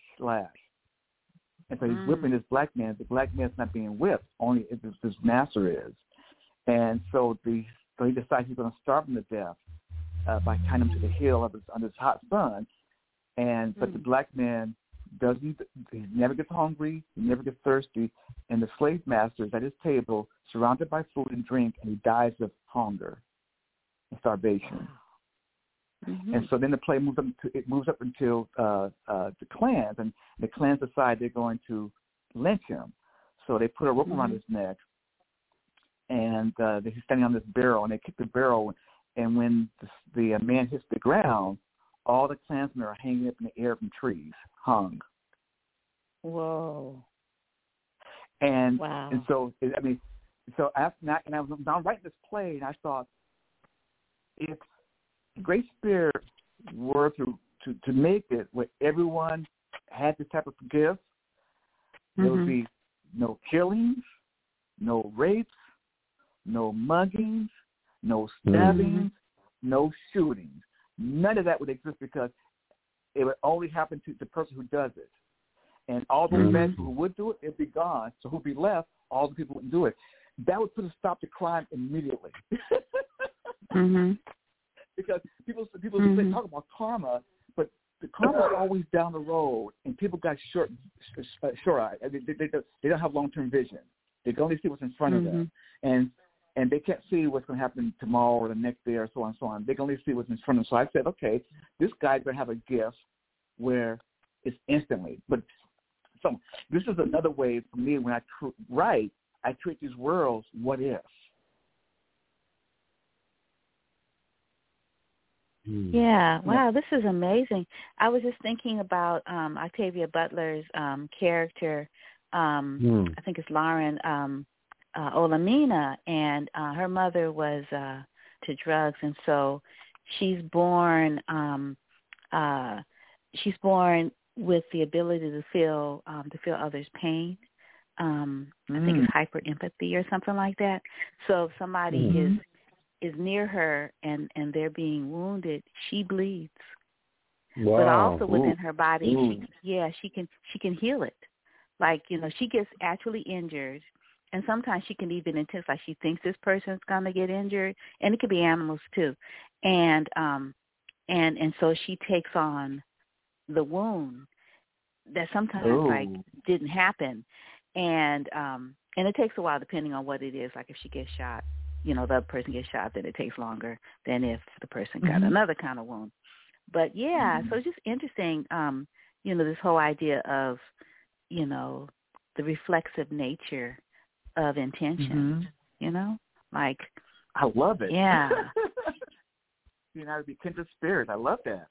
And so he's whipping this black man. The black man's not being whipped, only his master is. And so he decides he's going to starve him to death by tying him to the hill under his hot sun. But the black man he never gets hungry, he never gets thirsty, and the slave master is at his table, surrounded by food and drink, and he dies of hunger and starvation. And so then the play moves up until the clans, and the clans decide they're going to lynch him. So they put a rope around his neck, and he's standing on this barrel, and they kick the barrel, and when the man hits the ground, all the clansmen are hanging up in the air from trees, hung. Whoa! And wow! And so I was writing this play, and I thought, if Great Spirit were to make it where everyone had this type of gift, there would be no killings, no rapes, no muggings, no stabbings, no shootings. None of that would exist because it would only happen to the person who does it. And all those men who would do it, it'd be gone. So who'd be left? All the people wouldn't do it. that would put a stop to crime immediately. Mhm. Because people say talk about karma, but the karma is always down the road, and people got short-eyed. They don't have long-term vision. They can only see what's in front of them, and they can't see what's going to happen tomorrow or the next day or so on and so on. They can only see what's in front of them. So I said, okay, this guy's going to have a gift where it's instantly. But so this is another way for me when I write, I create these worlds, what if. Yeah, wow, this is amazing. I was just thinking about Octavia Butler's character, I think it's Lauren Olamina, and her mother was to drugs, and so she's born with the ability to feel others' pain. I think it's hyper empathy or something like that. So if somebody is near her and they're being wounded, she bleeds. Wow. But also within her body, she can heal it. Like, she gets actually injured, and sometimes she can even intensify. She thinks this person's going to get injured, and it could be animals too. And so she takes on the wound that sometimes didn't happen. And it takes a while depending on what it is. Like if she gets shot, the other person gets shot, then it takes longer than if the person got another kind of wound. But so it's just interesting, this whole idea of, the reflexive nature of intention, like. I love it. Yeah. To be kindred spirits. I love that.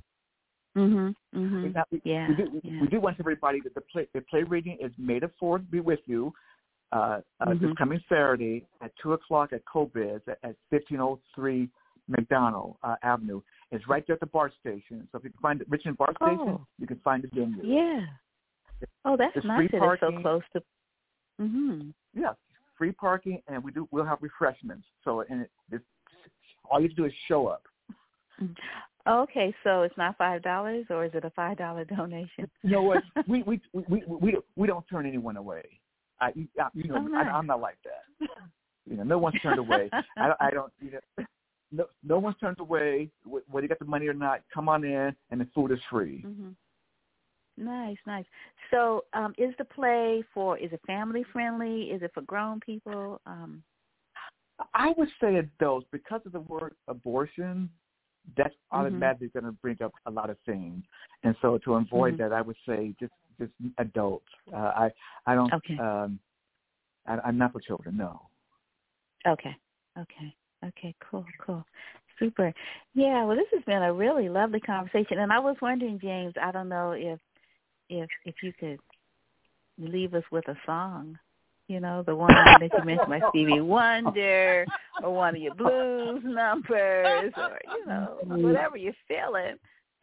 We do want everybody that the play reading is May the 4th be with you. This coming Saturday at 2:00 at CoBiz at 1503 McDonald Avenue. It's right there at the BART station. So if you can find the Richmond BART station, you can find the venue. Yeah. Oh, that's nice that it's so close to. Yeah, free parking, and we'll have refreshments. So all you have to do is show up. Okay, so it's not $5, or is it a $5 donation? You know what? we don't turn anyone away. I'm not like that. No one's turned away. I don't. No one's turned away. Whether you got the money or not, come on in, and the food is free. Nice. So, is the play is it family friendly? Is it for grown people? I would say adults, because of the word abortion. That's automatically going to bring up a lot of things, and so to avoid that, I would say just adults. I don't. Okay. I'm not for children. No. Okay. Cool. Super. Yeah. Well, this has been a really lovely conversation, and I was wondering, James, I don't know if you could leave us with a song. The one that you mentioned by Stevie Wonder, or one of your blues numbers, or, whatever you're feeling.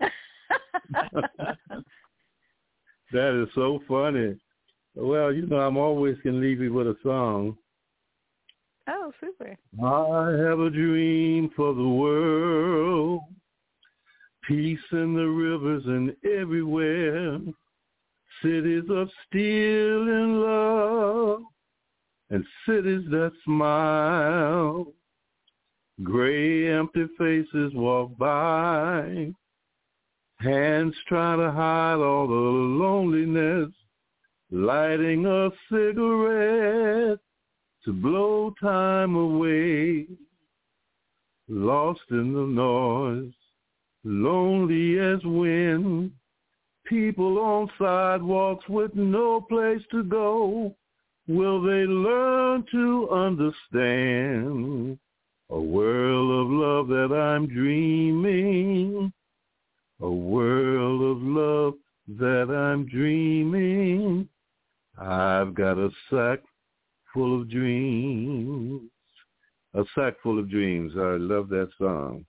That is so funny. Well, I'm always going to leave you with a song. Oh, super. I have a dream for the world, peace in the rivers and everywhere, cities of steel and love, and cities that smile. Gray, empty faces walk by, hands try to hide all the loneliness, lighting a cigarette to blow time away. Lost in the noise, lonely as wind, people on sidewalks with no place to go. Will they learn to understand a world of love that I'm dreaming? A world of love that I'm dreaming. I've got a sack full of dreams. A sack full of dreams. I love that song.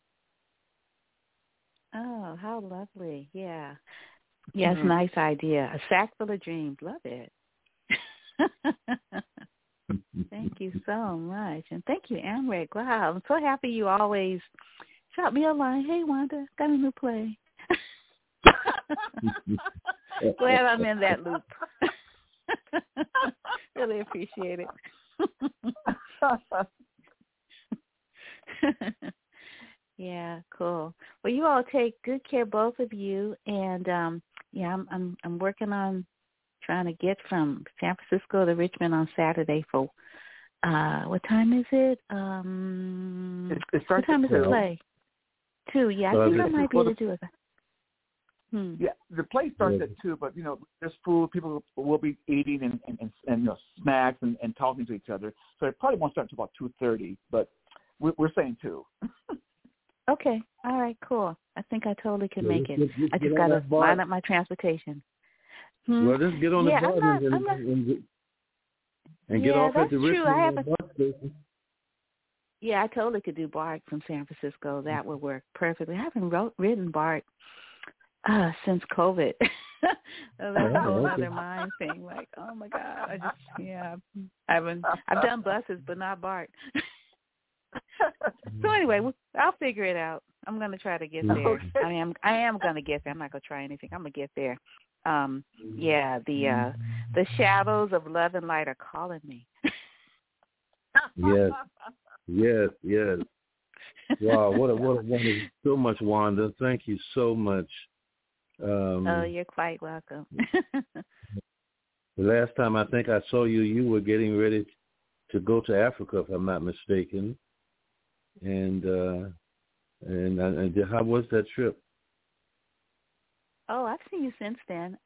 Oh, how lovely. Yeah. Yes, nice idea. A sack full of dreams. Love it. Thank you so much. And thank you, Amrick. Wow, I'm so happy you always drop me a line. Hey, Wanda, got a new play. Glad I'm in that loop. Really appreciate it. Yeah, cool. Well, you all take good care, both of you, and yeah, I'm working on trying to get from San Francisco to Richmond on Saturday for what time is it? What time is it play? 2. Yeah, I think I might be able to do it. Yeah, the play starts at 2, but there's food. People will be eating and snacks and talking to each other. So it probably won't start until about 2:30. But we're saying 2. Okay. All right. Cool. I think I totally can make it. I just got to line up my transportation. Well, just get on the bus and get off at the Richmond bus station. Yeah, I totally could do BART from San Francisco. That would work perfectly. I haven't ridden BART since COVID. That's a whole other mind thing. Like, oh my God, I've done buses, but not BART. So anyway, I'll figure it out. I'm gonna try to get there. Okay. I am gonna get there. I'm not gonna try anything. I'm gonna get there. Yeah, the shadows of love and light are calling me. Yes. Wow, what a wonderful, so much, Wanda. Thank you so much. You're quite welcome. The last time I think I saw you, you were getting ready to go to Africa, if I'm not mistaken. And how was that trip? Oh, I've seen you since then.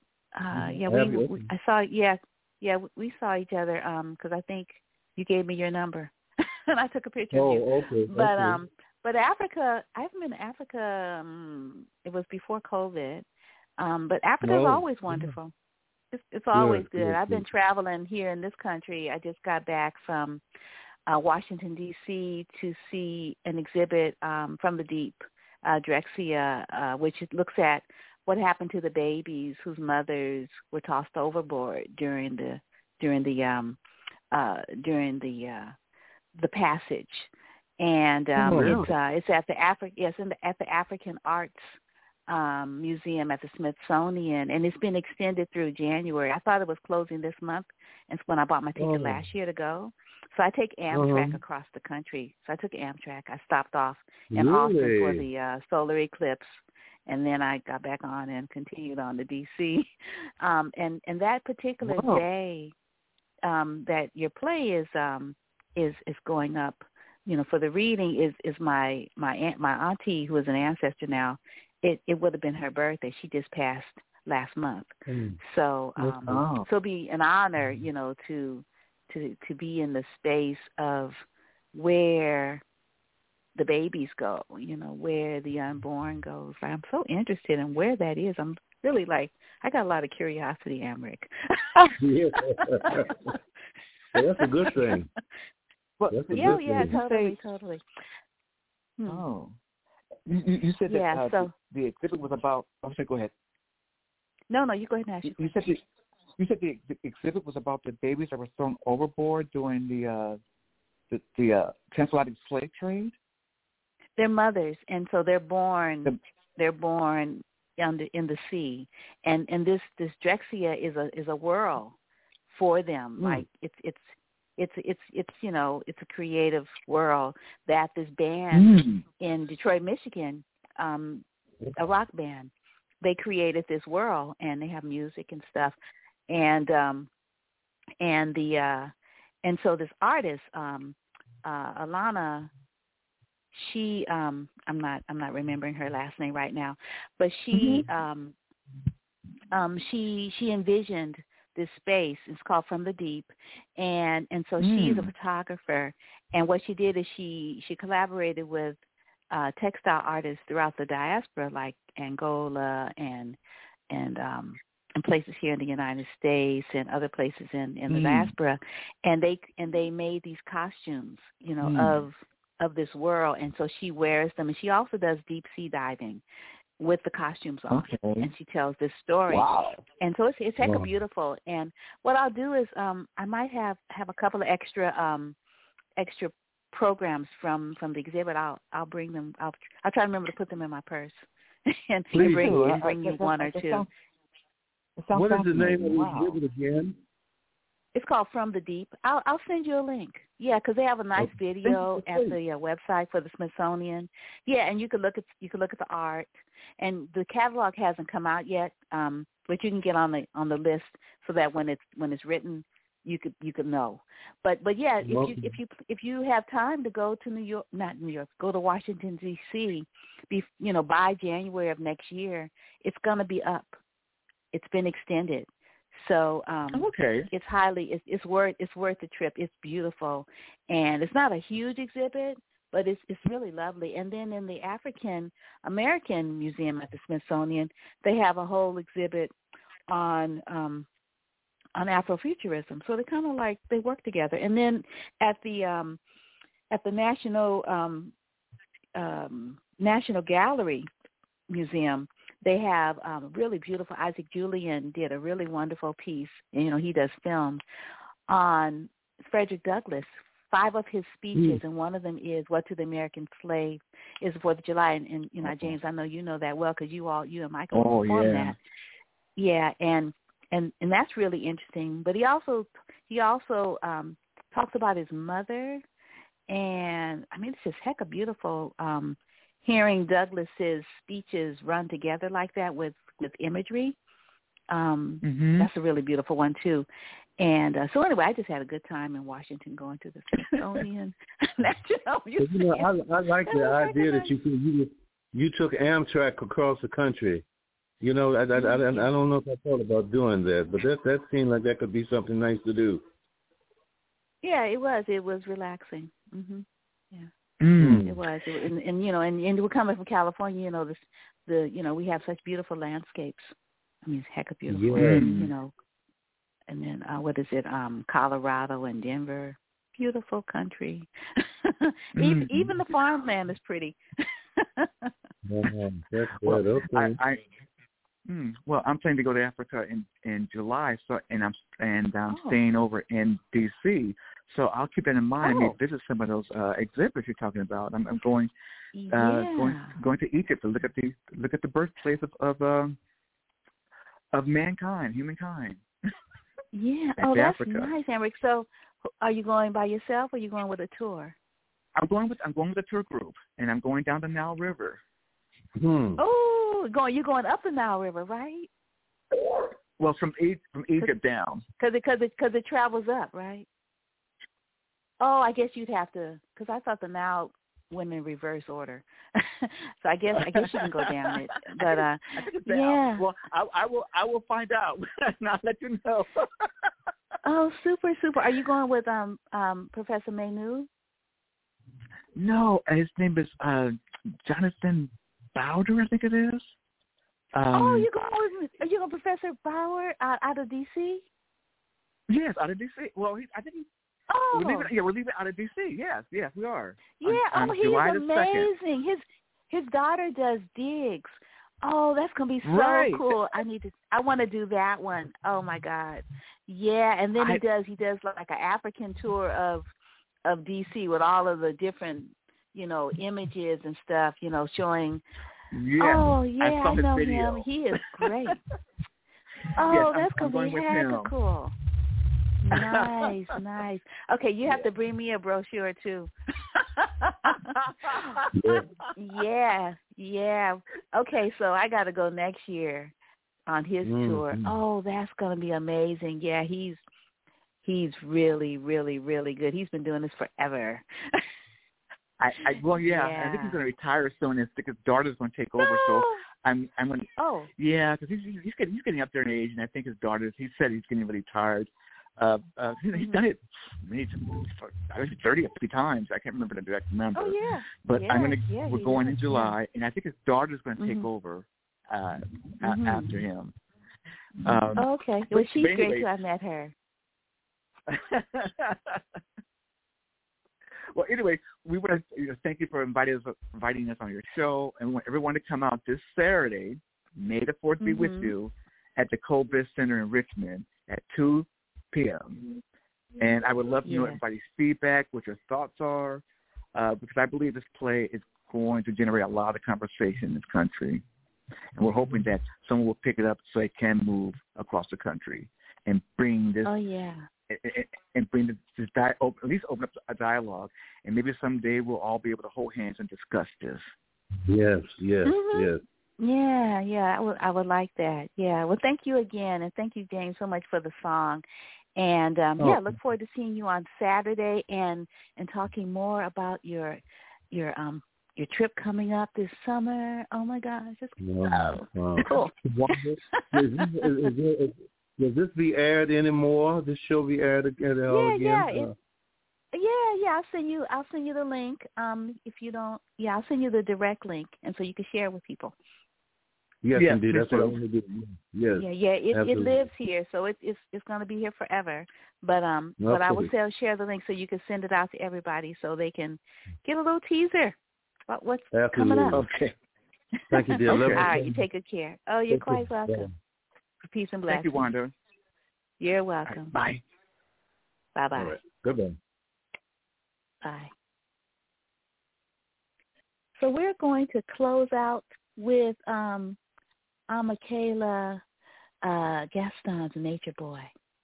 I saw. Yeah, we saw each other. Because I think you gave me your number, and I took a picture of you. Oh, okay. But Africa, I haven't been to Africa. It was before COVID. But Africa's always wonderful. It's always good. I've been traveling here in this country. I just got back from Washington, D.C. to see an exhibit from the Deep, Drexcia, which looks at what happened to the babies whose mothers were tossed overboard during the passage, and it's at the at the African Arts Museum at the Smithsonian, and it's been extended through January. I thought it was closing this month, and when I bought my ticket last year to go. So I take Amtrak across the country. So I took Amtrak. I stopped off in Austin for the solar eclipse, and then I got back on and continued on to D.C. And that particular day that your play is going up, for the reading is my auntie, who is an ancestor now. It would have been her birthday. She just passed last month. So so it'll be an honor, to be in the space of where the babies go, where the unborn goes. I'm so interested in where that is. I'm really I got a lot of curiosity, Americ. Yeah. That's a good thing. Totally. Oh. You said that the exhibit was about, go ahead. No, you go ahead and ask your question. You said the exhibit was about the babies that were thrown overboard during the transatlantic slave trade? They're mothers, and so they're born. They're born in the sea, and this Drexcia is a world for them. Like it's a creative world that this band in Detroit, Michigan, a rock band, they created this world, and they have music and stuff. And so this artist, Alana, she I'm not remembering her last name right now, but she she envisioned this space. It's called From the Deep, and so she's a photographer, and what she did is she collaborated with textile artists throughout the diaspora, like Angola and places here in the United States and other places in the diaspora, and they made these costumes, of this world, and so she wears them, and she also does deep sea diving with the costumes on, and she tells this story. Wow. And so it's heck of beautiful. And what I'll do is I might have a couple of extra programs from the exhibit. I'll bring them. I'll try to remember to put them in my purse and bring you one or two. What is the name of the exhibit again? It's called From the Deep. I'll send you a link. Yeah, because they have a nice video at the website for the Smithsonian. Yeah, and you can look at the art. And the catalog hasn't come out yet, but you can get on the list so that when it's written, you could know. But yeah, if you have time to go to go to Washington D.C. By January of next year, it's going to be up. It's been extended. So it's worth the trip. It's beautiful, and it's not a huge exhibit, but it's really lovely. And then in the African American Museum at the Smithsonian, they have a whole exhibit on Afrofuturism. So they kind of like they work together. And then at the National Gallery Museum, they have really beautiful. Isaac Julian did a really wonderful piece. And, he does film on Frederick Douglass. 5 of his speeches, and one of them is "What to the American Slave is the 4th of July." And James, I know you know that well because you and Michael performed that. Yeah, and that's really interesting. But he also talks about his mother, and I mean it's just heck of beautiful. Hearing Douglas's speeches run together like that with imagery, that's a really beautiful one too. And so anyway, I just had a good time in Washington going to the Smithsonian National Museum. I like the idea that you took Amtrak across the country. I don't know if I thought about doing that, but that seemed like that could be something nice to do. Yeah, it was. It was relaxing. Yeah. It was, and we're coming from California. We have such beautiful landscapes. I mean, it's heck of beautiful. Yeah. And then what is it? Colorado and Denver, beautiful country. Even the farmland is pretty. That's good. Okay. Well, I'm planning to go to Africa in July, so I'm staying over in D.C. So I'll keep that in mind. Maybe visit some of those exhibits you're talking about. I'm going going to Egypt to look at the birthplace of mankind, humankind. Yeah. That's Africa. Nice, Emrick. So, are you going by yourself, or are you going with a tour? I'm going with a tour group, and I'm going down the Nile River. Oh, you're going up the Nile River, right? Well, from Egypt down. Because it travels up, right? Oh, I guess you'd have to, because I thought the Nile went in reverse order. So I guess you can go down it. But yeah. Well, I will find out, and I'll let you know. Oh, super. Are you going with Professor Manu? No, his name is Jonathan Bowder, I think it is. Are you going with Professor Bauer out of D.C.? Yes, out of D.C. Well, I think we're leaving out of D.C. Yes, we are. Yeah, he's amazing. His daughter does digs. Oh, that's gonna be so cool. I want to do that one. Oh my God. Yeah, and then he does like an African tour of D.C. with all of the different images and stuff. Showing. Yeah. Oh yeah, I know video. him. He is great. That's gonna be heck cool. Nice. Okay, you have to bring me a brochure too. Yeah. Okay, so I got to go next year on his tour. Oh, that's going to be amazing. Yeah, he's really, really, really good. He's been doing this forever. I think he's going to retire soon. His daughter's going to take over. So I'm going to. Oh. Yeah, because he's getting up there in age, and I think his daughter. He said he's getting really tired. He's done it maybe 30 or 50 times. I can't remember the exact number. Oh yeah. But we're going in July, and I think his daughter's going to take over after him. Okay. Well, she's great too. I met her. Well, anyway, we want to thank you for inviting us on your show, and we want everyone to come out this Saturday, May the 4th be with you, at the Colbis Center in Richmond at 2 p.m. And I would love to know everybody's feedback, what your thoughts are, because I believe this play is going to generate a lot of conversation in this country. And we're hoping that someone will pick it up so it can move across the country and bring this and bring this at least open up a dialogue, and maybe someday we'll all be able to hold hands and discuss this. Yes. Yes. Yeah. I would like that. Yeah. Well, thank you again, and thank you, James, so much for the song. And look forward to seeing you on Saturday and talking more about your trip coming up this summer. Oh my gosh, it's cool. Will this be aired anymore? This show be aired again? Yeah. I'll send you the link. If you don't, I'll send you the direct link, and so you can share with people. Yes, indeed. That's what I want to do. Yes. Yeah. It lives here, so it's going to be here forever. But but I will share the link so you can send it out to everybody so they can get a little teaser about what's coming up. Okay. Thank you, dear. All right. You take good care. Oh, you're quite welcome. Peace and blessings. Thank you, Wanda. You're welcome. Right, bye. Bye-bye. All right. Goodbye. Bye. So we're going to close out with Michaela Gaston's Nature Boy.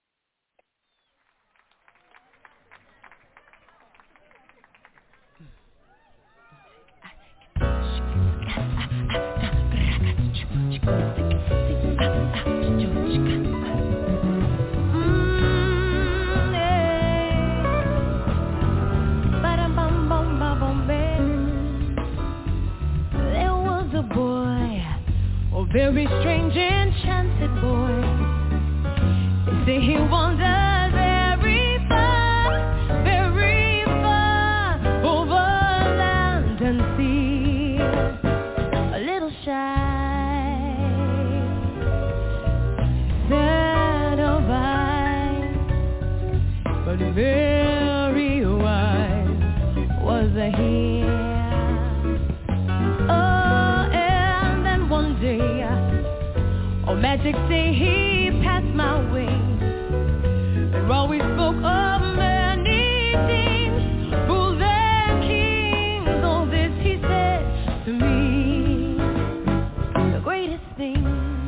Very strange, enchanted boy. They say he wanders very far over land and sea. A little shy, sad of eyes, but very wise was he. Magic day he passed my way, and always spoke of many things, rules and kings. All this he said to me, the greatest thing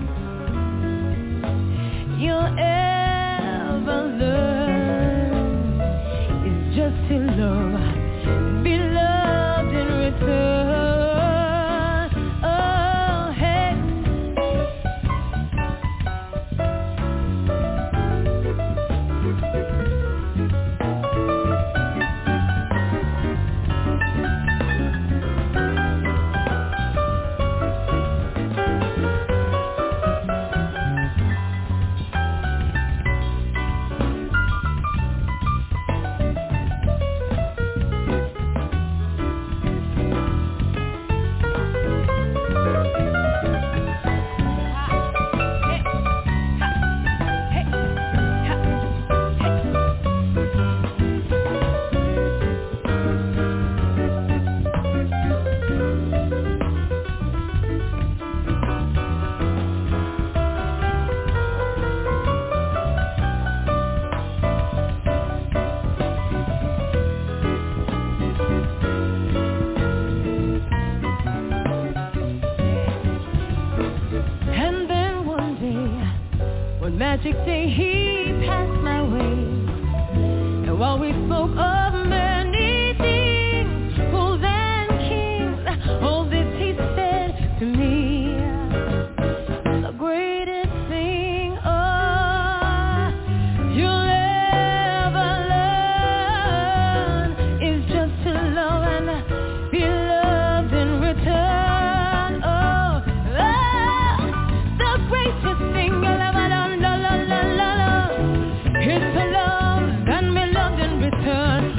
you'll ever learn is just to love and be loved in return. Magic day he passed my way, and while we spoke of many things, rules and kings, all this he said to me, the greatest thing you'll ever learn is just to love and be loved in return. The greatest thing you'll ever learn is to love and be loved in return.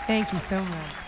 Thank you so much.